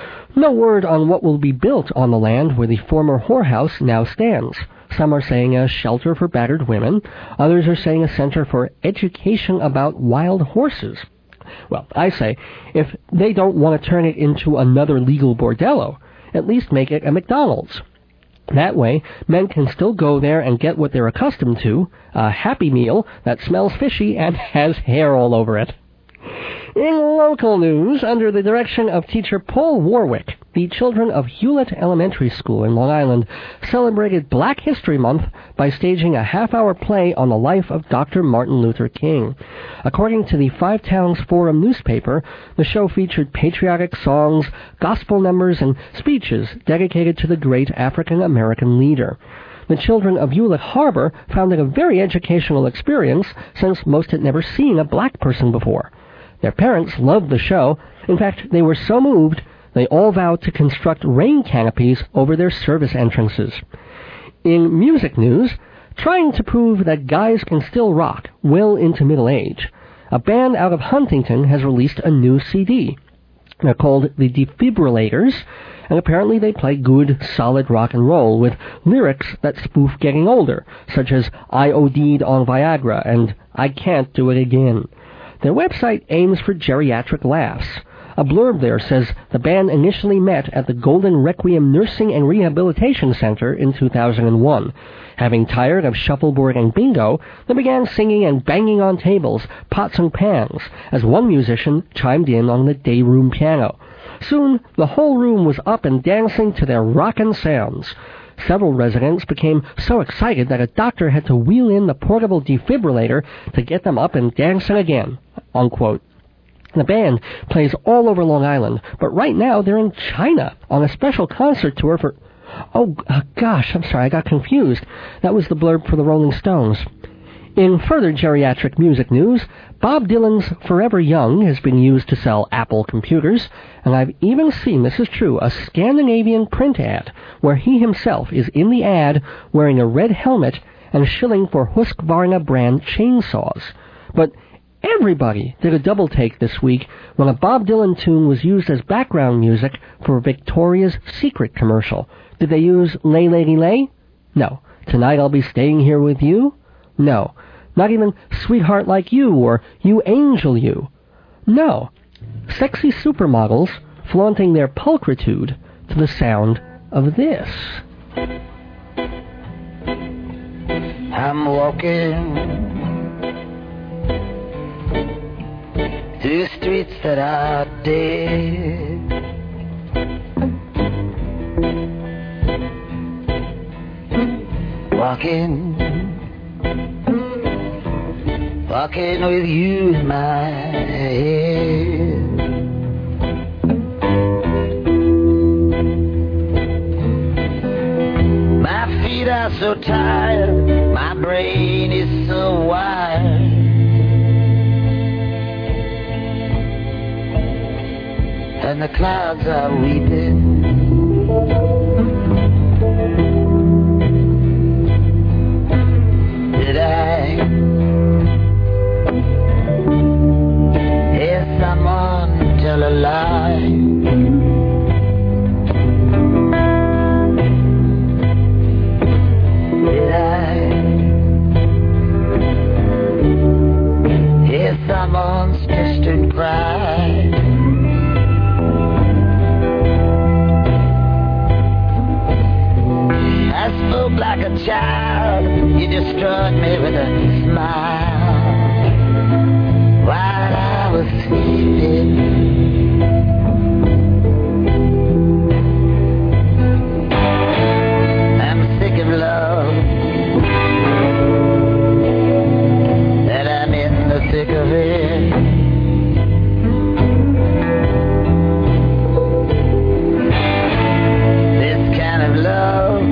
No word on what will be built on the land where the former whorehouse now stands. Some are saying a shelter for battered women. Others are saying a center for education about wild horses. Well, I say, if they don't want to turn it into another legal bordello, at least make it a McDonald's. That way, men can still go there and get what they're accustomed to, a Happy Meal that smells fishy and has hair all over it. In local news, under the direction of teacher Paul Warwick, the children of Hewlett Elementary School in Long Island celebrated Black History Month by staging a half-hour play on the life of Dr. Martin Luther King. According to the Five Towns Forum newspaper, the show featured patriotic songs, gospel numbers, and speeches dedicated to the great African-American leader. The children of Hewlett Harbor found it a very educational experience since most had never seen a black person before. Their parents loved the show. In fact, they were so moved, they all vowed to construct rain canopies over their service entrances. In music news, trying to prove that guys can still rock well into middle age, a band out of Huntington has released a new CD. They're called the Defibrillators, and apparently they play good, solid rock and roll with lyrics that spoof getting older, such as I OD'd on Viagra and I can't do it again. Their website aims for geriatric laughs. A blurb there says the band initially met at the Golden Requiem Nursing and Rehabilitation Center in 2001. Having tired of shuffleboard and bingo, they began singing and banging on tables, pots and pans, as one musician chimed in on the day room piano. Soon, the whole room was up and dancing to their rockin' sounds. Several residents became so excited that a doctor had to wheel in the portable defibrillator to get them up and dancing again, unquote. The band plays all over Long Island, but right now they're in China on a special concert tour for... gosh, I'm sorry, I got confused. That was the blurb for the Rolling Stones. In further geriatric music news, Bob Dylan's Forever Young has been used to sell Apple computers, and I've even seen, this is true, a Scandinavian print ad where he himself is in the ad wearing a red helmet and shilling for Husqvarna brand chainsaws. But everybody did a double take this week when a Bob Dylan tune was used as background music for Victoria's Secret commercial. Did they use Lay Lady Lay? No. Tonight I'll be staying here with you? No. Not even Sweetheart Like You or You Angel You. No. Sexy supermodels flaunting their pulchritude to the sound of this. I'm walking through streets that are dead. Walking with you in my head. My feet are so tired, my brain is so wired. And the clouds are weeping. Did I hear someone tell a lie? Did I hear someone's distant cry? I spoke like a child, you destroyed me with a smile while I was sleeping. I'm sick of love, and I'm in the thick of it. This kind of love,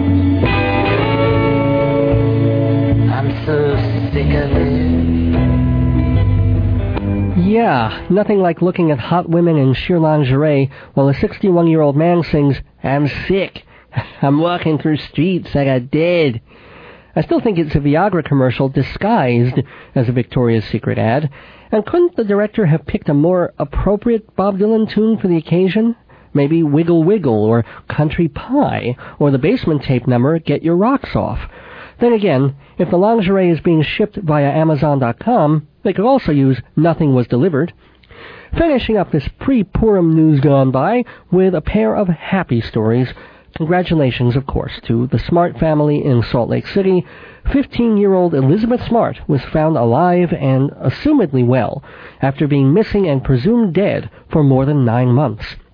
I'm so sick of it. Yeah, nothing like looking at hot women in sheer lingerie while a 61-year-old man sings, I'm sick. I'm walking through streets like I did. I still think it's a Viagra commercial disguised as a Victoria's Secret ad. And couldn't the director have picked a more appropriate Bob Dylan tune for the occasion? Maybe Wiggle Wiggle or Country Pie or the Basement Tape number Get Your Rocks Off. Then again, if the lingerie is being shipped via Amazon.com, they could also use Nothing Was Delivered. Finishing up this pre-Purim news gone by with a pair of happy stories. Congratulations, of course, to the Smart family in Salt Lake City. 15-year-old Elizabeth Smart was found alive and assumedly well after being missing and presumed dead for more than 9 months.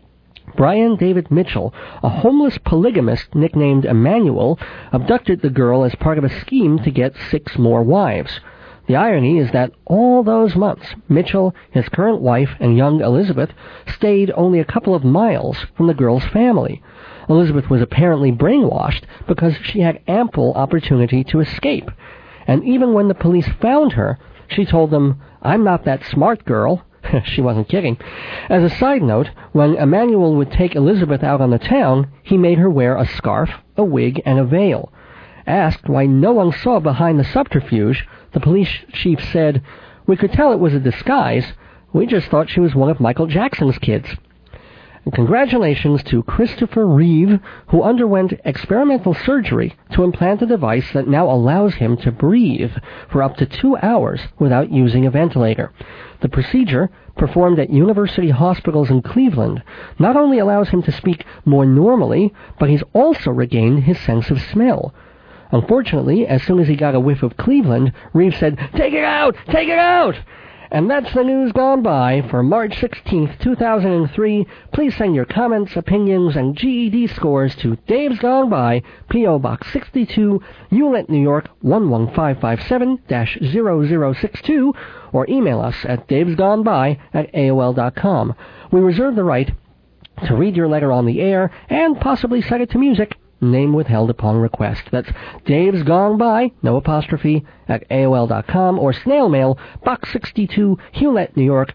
Brian David Mitchell, a homeless polygamist nicknamed Emmanuel, abducted the girl as part of a scheme to get 6 more wives. The irony is that all those months, Mitchell, his current wife, and young Elizabeth stayed only a couple of miles from the girl's family. Elizabeth was apparently brainwashed because she had ample opportunity to escape. And even when the police found her, she told them, "I'm not that smart girl." She wasn't kidding. As a side note, when Emmanuel would take Elizabeth out on the town, he made her wear a scarf, a wig, and a veil. Asked why no one saw behind the subterfuge, the police chief said, "We could tell it was a disguise. We just thought she was one of Michael Jackson's kids." And congratulations to Christopher Reeve, who underwent experimental surgery to implant a device that now allows him to breathe for up to 2 hours without using a ventilator. The procedure, performed at university hospitals in Cleveland, not only allows him to speak more normally, but he's also regained his sense of smell. Unfortunately, as soon as he got a whiff of Cleveland, Reeves said, "Take it out! Take it out!" And that's the news gone by for March 16th, 2003. Please send your comments, opinions, and GED scores to Dave's Gone By, P.O. Box 62, Hewlett, New York, 11557-0062, or email us at davesgoneby@aol.com. We reserve the right to read your letter on the air and possibly set it to music. Name withheld upon request. That's Dave's Gone By, no apostrophe, at AOL.com, or snail mail, Box 62, Hewlett, New York,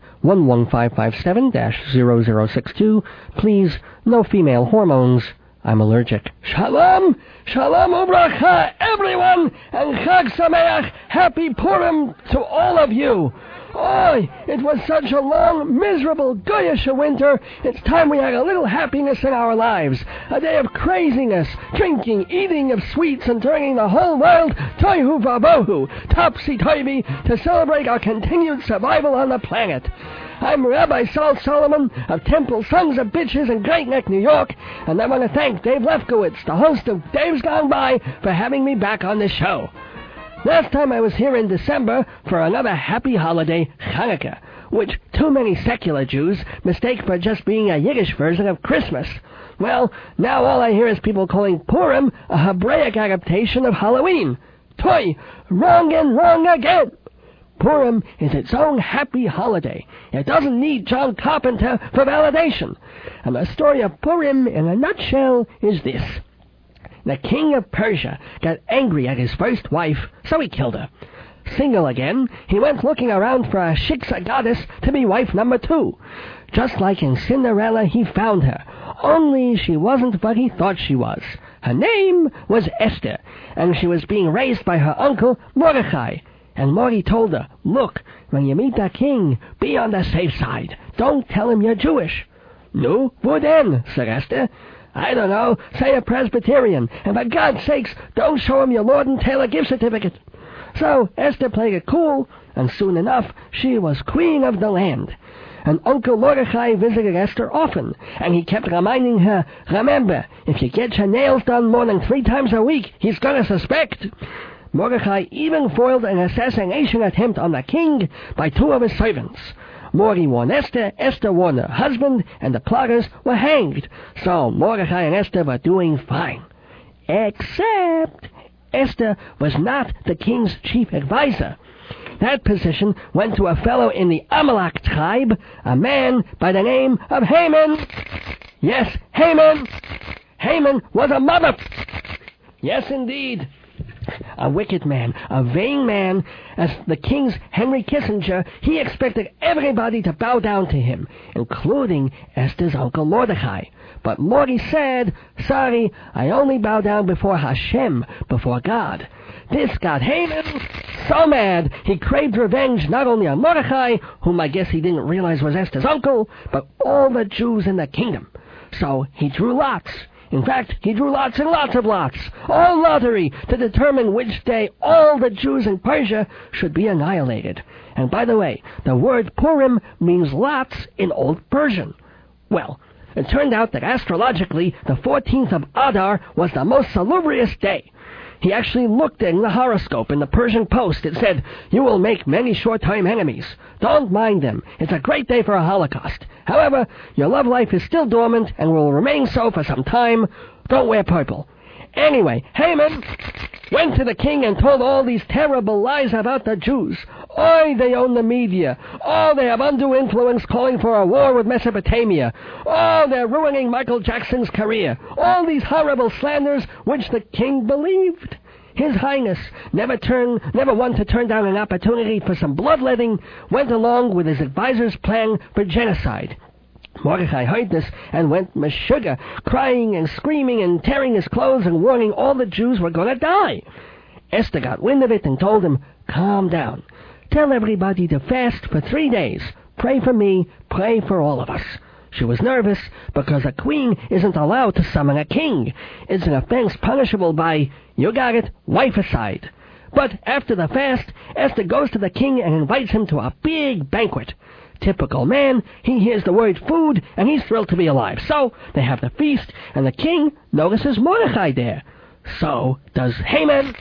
11557-0062. Please, no female hormones. I'm allergic. Shalom! Shalom ubracha, everyone! And Chag Sameach! Happy Purim to all of you! Oy, it was such a long, miserable, goyish winter. It's time we had a little happiness in our lives. A day of craziness, drinking, eating of sweets, and turning the whole world toihu vabohu, topsy-turvy, to celebrate our continued survival on the planet. I'm Rabbi Saul Solomon of Temple Sons of Bitches in Great Neck, New York, and I want to thank Dave Lefkowitz, the host of Dave's Gone By, for having me back on the show. Last time I was here in December for another happy holiday, Hanukkah, which too many secular Jews mistake for just being a Yiddish version of Christmas. Well, now all I hear is people calling Purim a Hebraic adaptation of Halloween. Toy, wrong and wrong again. Purim is its own happy holiday. It doesn't need John Carpenter for validation. And the story of Purim in a nutshell is this. The king of Persia got angry at his first wife, so he killed her. Single again, he went looking around for a Shiksa goddess to be wife number 2. Just like in Cinderella, he found her, only she wasn't what he thought she was. Her name was Esther, and she was being raised by her uncle, Mordechai. And Morty told her, "Look, when you meet the king, be on the safe side. Don't tell him you're Jewish." "No, what then?" said Esther. "I don't know, say a Presbyterian, and for God's sakes, don't show him your Lord and Taylor gift certificate." So Esther played it cool, and soon enough, she was queen of the land. And Uncle Mordechai visited Esther often, and he kept reminding her, "Remember, if you get your nails done more than 3 times a week, he's gonna suspect." Mordechai even foiled an assassination attempt on the king by 2 of his servants. Morty warned Esther, Esther warned her husband, and the plotters were hanged. So Mordechai and Esther were doing fine. Except Esther was not the king's chief advisor. That position went to a fellow in the Amalek tribe, a man by the name of Haman. Yes, Haman. Haman was a mother. Yes, indeed. A wicked man, a vain man. As the king's Henry Kissinger, he expected everybody to bow down to him, including Esther's uncle Mordechai. But Morty said, "Sorry, I only bow down before Hashem, before God." This got Haman so mad, he craved revenge not only on Mordechai, whom I guess he didn't realize was Esther's uncle, but all the Jews in the kingdom. So he drew lots. In fact, he drew lots and lots of lots, all lottery, to determine which day all the Jews in Persia should be annihilated. And by the way, the word Purim means lots in Old Persian. Well, it turned out that astrologically, the 14th of Adar was the most salubrious day. He actually looked in the horoscope in the Persian Post. It said, "You will make many short-time enemies. Don't mind them. It's a great day for a holocaust. However, your love life is still dormant and will remain so for some time. Don't wear purple." Anyway, Haman went to the king and told all these terrible lies about the Jews. Oh, they own the media. Oh, they have undue influence calling for a war with Mesopotamia. Oh, they're ruining Michael Jackson's career. All these horrible slanders which the king believed. His Highness, never one to turn down an opportunity for some bloodletting, went along with his advisor's plan for genocide. Mordecai heard this and went meshuggah, crying and screaming and tearing his clothes and warning all the Jews were going to die. Esther got wind of it and told him, "Calm down. Tell everybody to fast for 3 days. Pray for me, pray for all of us." She was nervous because a queen isn't allowed to summon a king. It's an offense punishable by, you got it, wifecide. But after the fast, Esther goes to the king and invites him to a big banquet. Typical man, he hears the word food, and he's thrilled to be alive. So they have the feast, and the king notices Mordecai there. So does Haman.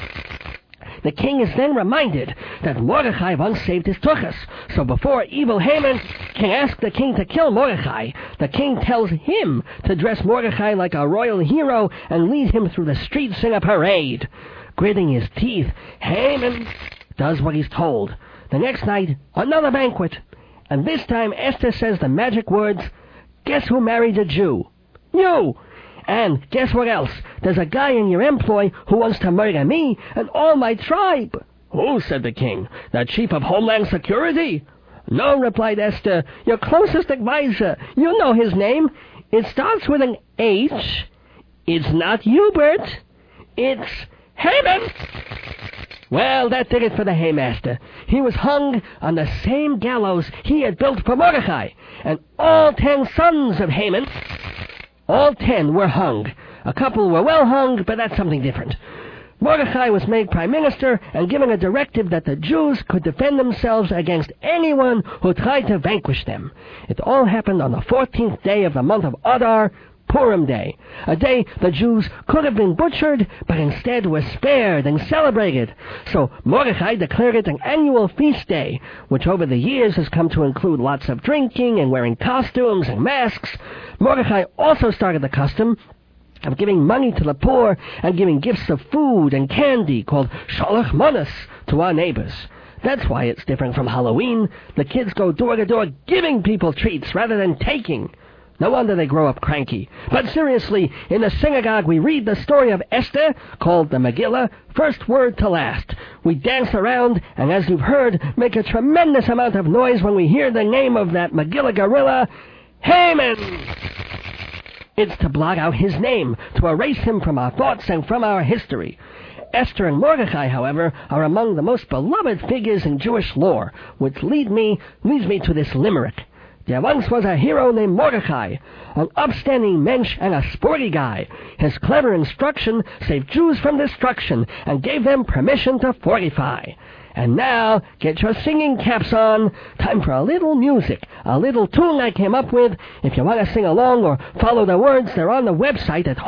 The king is then reminded that Mordecai once saved his tuchus. So before evil Haman can ask the king to kill Mordecai, the king tells him to dress Mordecai like a royal hero and lead him through the streets in a parade. Gritting his teeth, Haman does what he's told. The next night, another banquet. And this time Esther says the magic words, "Guess who married a Jew? You! And guess what else? There's a guy in your employ who wants to murder me and all my tribe." "Who?" said the king. "The chief of Homeland Security?" "No," replied Esther. "Your closest advisor. You know his name. It starts with an H. It's not Hubert. It's Haman." Well, that did it for the Haymaster. He was hung on the same gallows he had built for Mordecai, and all 10 sons of Haman, all 10 were hung. A couple were well hung, but that's something different. Mordecai was made prime minister and given a directive that the Jews could defend themselves against anyone who tried to vanquish them. It all happened on the 14th day of the month of Adar, Purim Day, a day the Jews could have been butchered, but instead were spared and celebrated. So Mordecai declared it an annual feast day, which over the years has come to include lots of drinking and wearing costumes and masks. Mordecai also started the custom of giving money to the poor and giving gifts of food and candy called shalach manos to our neighbors. That's why it's different from Halloween. The kids go door to door giving people treats rather than taking. No wonder they grow up cranky. But seriously, in the synagogue we read the story of Esther, called the Megillah, first word to last. We dance around, and as you've heard, make a tremendous amount of noise when we hear the name of that Megillah gorilla, Haman. It's to blot out his name, to erase him from our thoughts and from our history. Esther and Mordecai, however, are among the most beloved figures in Jewish lore, which leads me to this limerick. There once was a hero named Mordecai, an upstanding mensch and a sporty guy. His clever instruction saved Jews from destruction and gave them permission to fortify. And now, get your singing caps on. Time for a little music, a little tune I came up with. If you want to sing along or follow the words, they're on the website at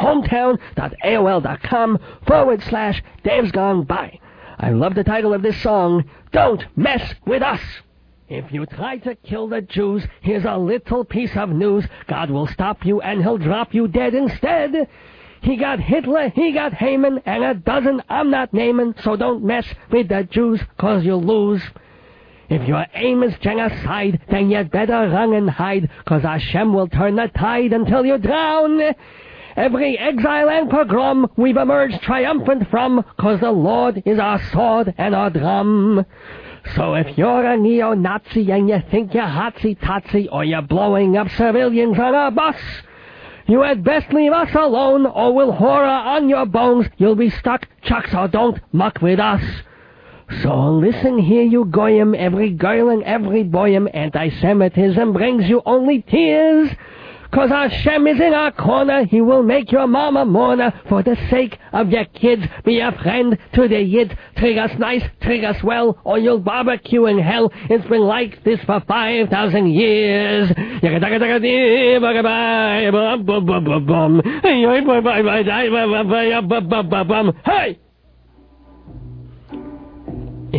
hometown.aol.com/Dave's Gone By. I love the title of this song, Don't Mess With Us. If you try to kill the Jews, here's a little piece of news. God will stop you and he'll drop you dead instead. He got Hitler, he got Haman, and a dozen I'm not naming, so don't mess with the Jews, 'cause you'll lose. If your aim is genocide, then you'd better run and hide, 'cause Hashem will turn the tide until you drown. Every exile and pogrom we've emerged triumphant from, 'cause the Lord is our sword and our drum. So if you're a neo-Nazi and you think you're hotsy-totsy, or you're blowing up civilians on a bus, you had best leave us alone, or we'll horror on your bones. You'll be stuck, Chuck, so don't muck with us. So listen here, you goyim, every girl and every boyim, anti-Semitism brings you only tears. 'Cause Hashem is in our corner, He will make your mama mourner. For the sake of your kids, be a friend to the Yid. Treat us nice, treat us well, or you'll barbecue in hell. It's been like this for 5,000 years. Hey!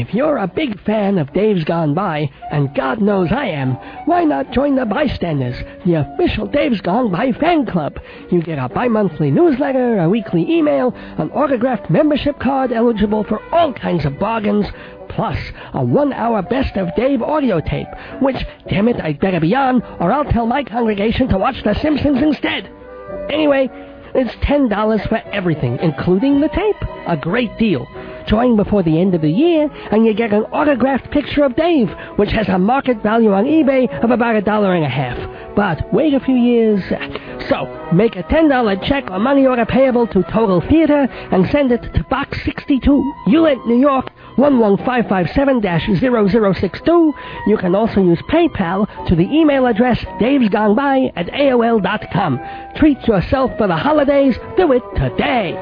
If you're a big fan of Dave's Gone By, and God knows I am, why not join the Bystanders, the official Dave's Gone By fan club? You get a bi-monthly newsletter, a weekly email, an autographed membership card eligible for all kinds of bargains, plus a 1-hour Best of Dave audio tape, which, damn it, I'd better be on, or I'll tell my congregation to watch The Simpsons instead. Anyway, it's $10 for everything, including the tape. A great deal. Join before the end of the year, and you get an autographed picture of Dave, which has a market value on eBay of about $1.50. But wait a few years. So, make a $10 check or money order payable to Total Theater and send it to Box 62, Hewlett, New York, 11557-0062. You can also use PayPal to the email address davesgoneby@aol.com. Treat yourself for the holidays. Do it today.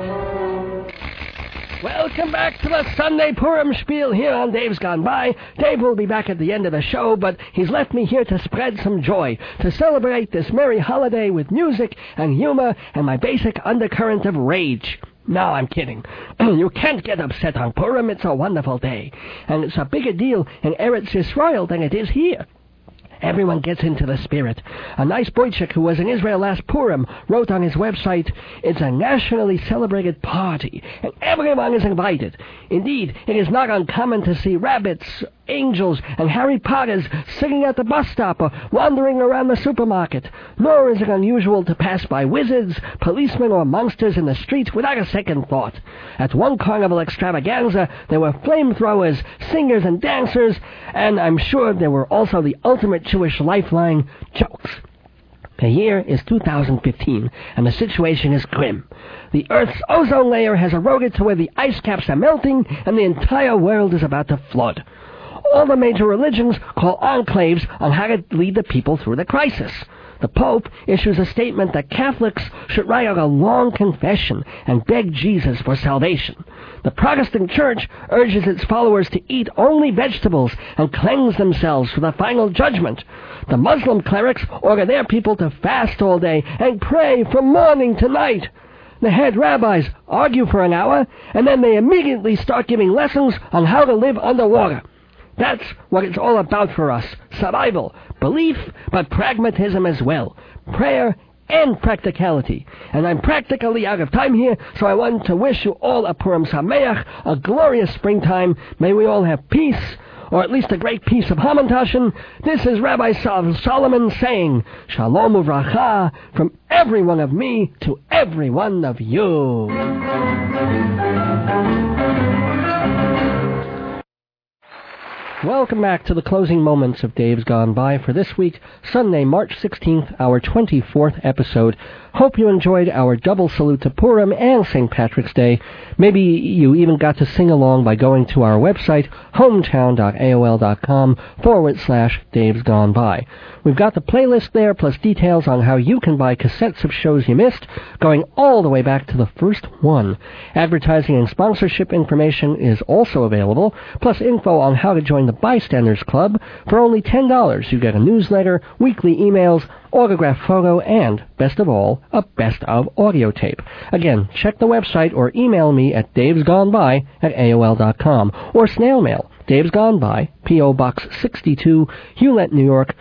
Welcome back to the Sunday Purim Spiel here on Dave's Gone By. Dave will be back at the end of the show, but he's left me here to spread some joy, to celebrate this merry holiday with music and humor and my basic undercurrent of rage. No, I'm kidding. You can't get upset on Purim. It's a wonderful day. And it's a bigger deal in Eretz Yisrael than it is here. Everyone gets into the spirit. A nice boychik who was in Israel last Purim wrote on his website, "It's a nationally celebrated party, and everyone is invited. Indeed, it is not uncommon to see rabbits, angels, and Harry Potters singing at the bus stop or wandering around the supermarket. Nor is it unusual to pass by wizards, policemen, or monsters in the street without a second thought. At one carnival extravaganza, there were flamethrowers, singers, and dancers, and I'm sure there were also the ultimate Jewish lifeline, jokes." The year is 2015, and the situation is grim. The Earth's ozone layer has eroded to where the ice caps are melting, and the entire world is about to flood. All the major religions call enclaves on how to lead the people through the crisis. The Pope issues a statement that Catholics should write out a long confession and beg Jesus for salvation. The Protestant Church urges its followers to eat only vegetables and cleanse themselves for the final judgment. The Muslim clerics order their people to fast all day and pray from morning to night. The head rabbis argue for an hour, and then they immediately start giving lessons on how to live underwater. That's what it's all about for us. Survival, belief, but pragmatism as well. Prayer and practicality. And I'm practically out of time here, so I want to wish you all a Purim Sameach, a glorious springtime. May we all have peace, or at least a great piece of Hamantashen. This is Rabbi Solomon saying, Shalom Uvracha, from every one of me to every one of you. Welcome back to the closing moments of Dave's Gone By for this week, Sunday, March 16th, our 24th episode. Hope you enjoyed our double salute to Purim and St. Patrick's Day. Maybe you even got to sing along by going to our website, hometown.aol.com/Dave's Gone By. We've got the playlist there, plus details on how you can buy cassettes of shows you missed, going all the way back to the first one. Advertising and sponsorship information is also available, plus info on how to join the Bystanders Club. For only $10, you get a newsletter, weekly emails, autographed photo, and, best of all, a best of audio tape. Again, check the website or email me at davesgoneby@aol.com or snail mail, Dave's Gone By, P.O. Box 62, Hewlett, New York,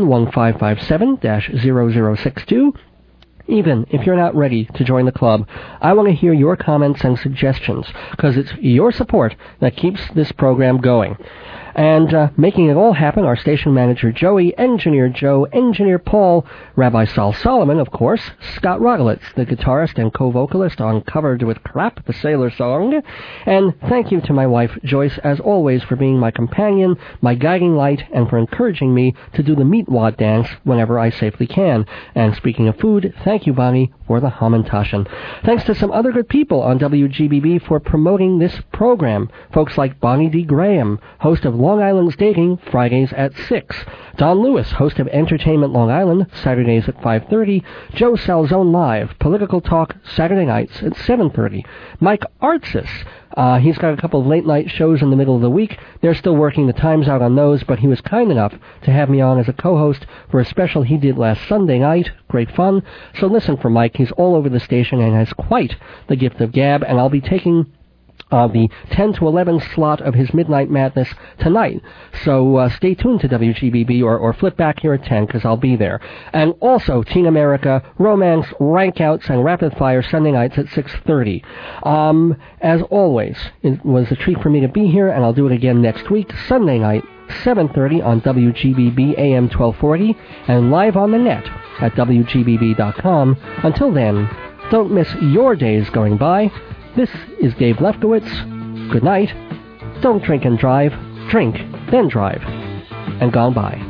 11557-0062. Even if you're not ready to join the club, I want to hear your comments and suggestions, because it's your support that keeps this program going. And making it all happen, our station manager Joey, engineer Joe, engineer Paul, Rabbi Sol Solomon, of course, Scott Roglitz, the guitarist and co-vocalist on Covered with Crap, the Sailor song. And thank you to my wife Joyce, as always, for being my companion, my guiding light, and for encouraging me to do the meatwad dance whenever I safely can. And speaking of food, thank you, Bonnie, for the Hamantashen. Thanks to some other good people on WGBB for promoting this program. Folks like Bonnie D. Graham, host of Long Island's Dating, Fridays at 6. Don Lewis, host of Entertainment Long Island, Saturdays at 5:30. Joe Salzone Live, political talk, Saturday nights at 7:30. Mike Artsis, he's got a couple of late-night shows in the middle of the week. They're still working the times out on those, but he was kind enough to have me on as a co-host for a special he did last Sunday night. Great fun. So listen for Mike. He's all over the station and has quite the gift of gab, and I'll be taking the 10 to 11 slot of his Midnight Madness tonight. So stay tuned to WGBB or flip back here at 10 because I'll be there. And also Teen America, Romance, Rankouts, and Rapid Fire Sunday nights at 6:30. As always, it was a treat for me to be here, and I'll do it again next week, Sunday night, 7:30 on WGBB AM 1240 and live on the net at WGBB.com. Until then, don't miss your days going by. This is Dave Lefkowitz. Good night. Don't drink and drive. Drink, then drive. And gone by.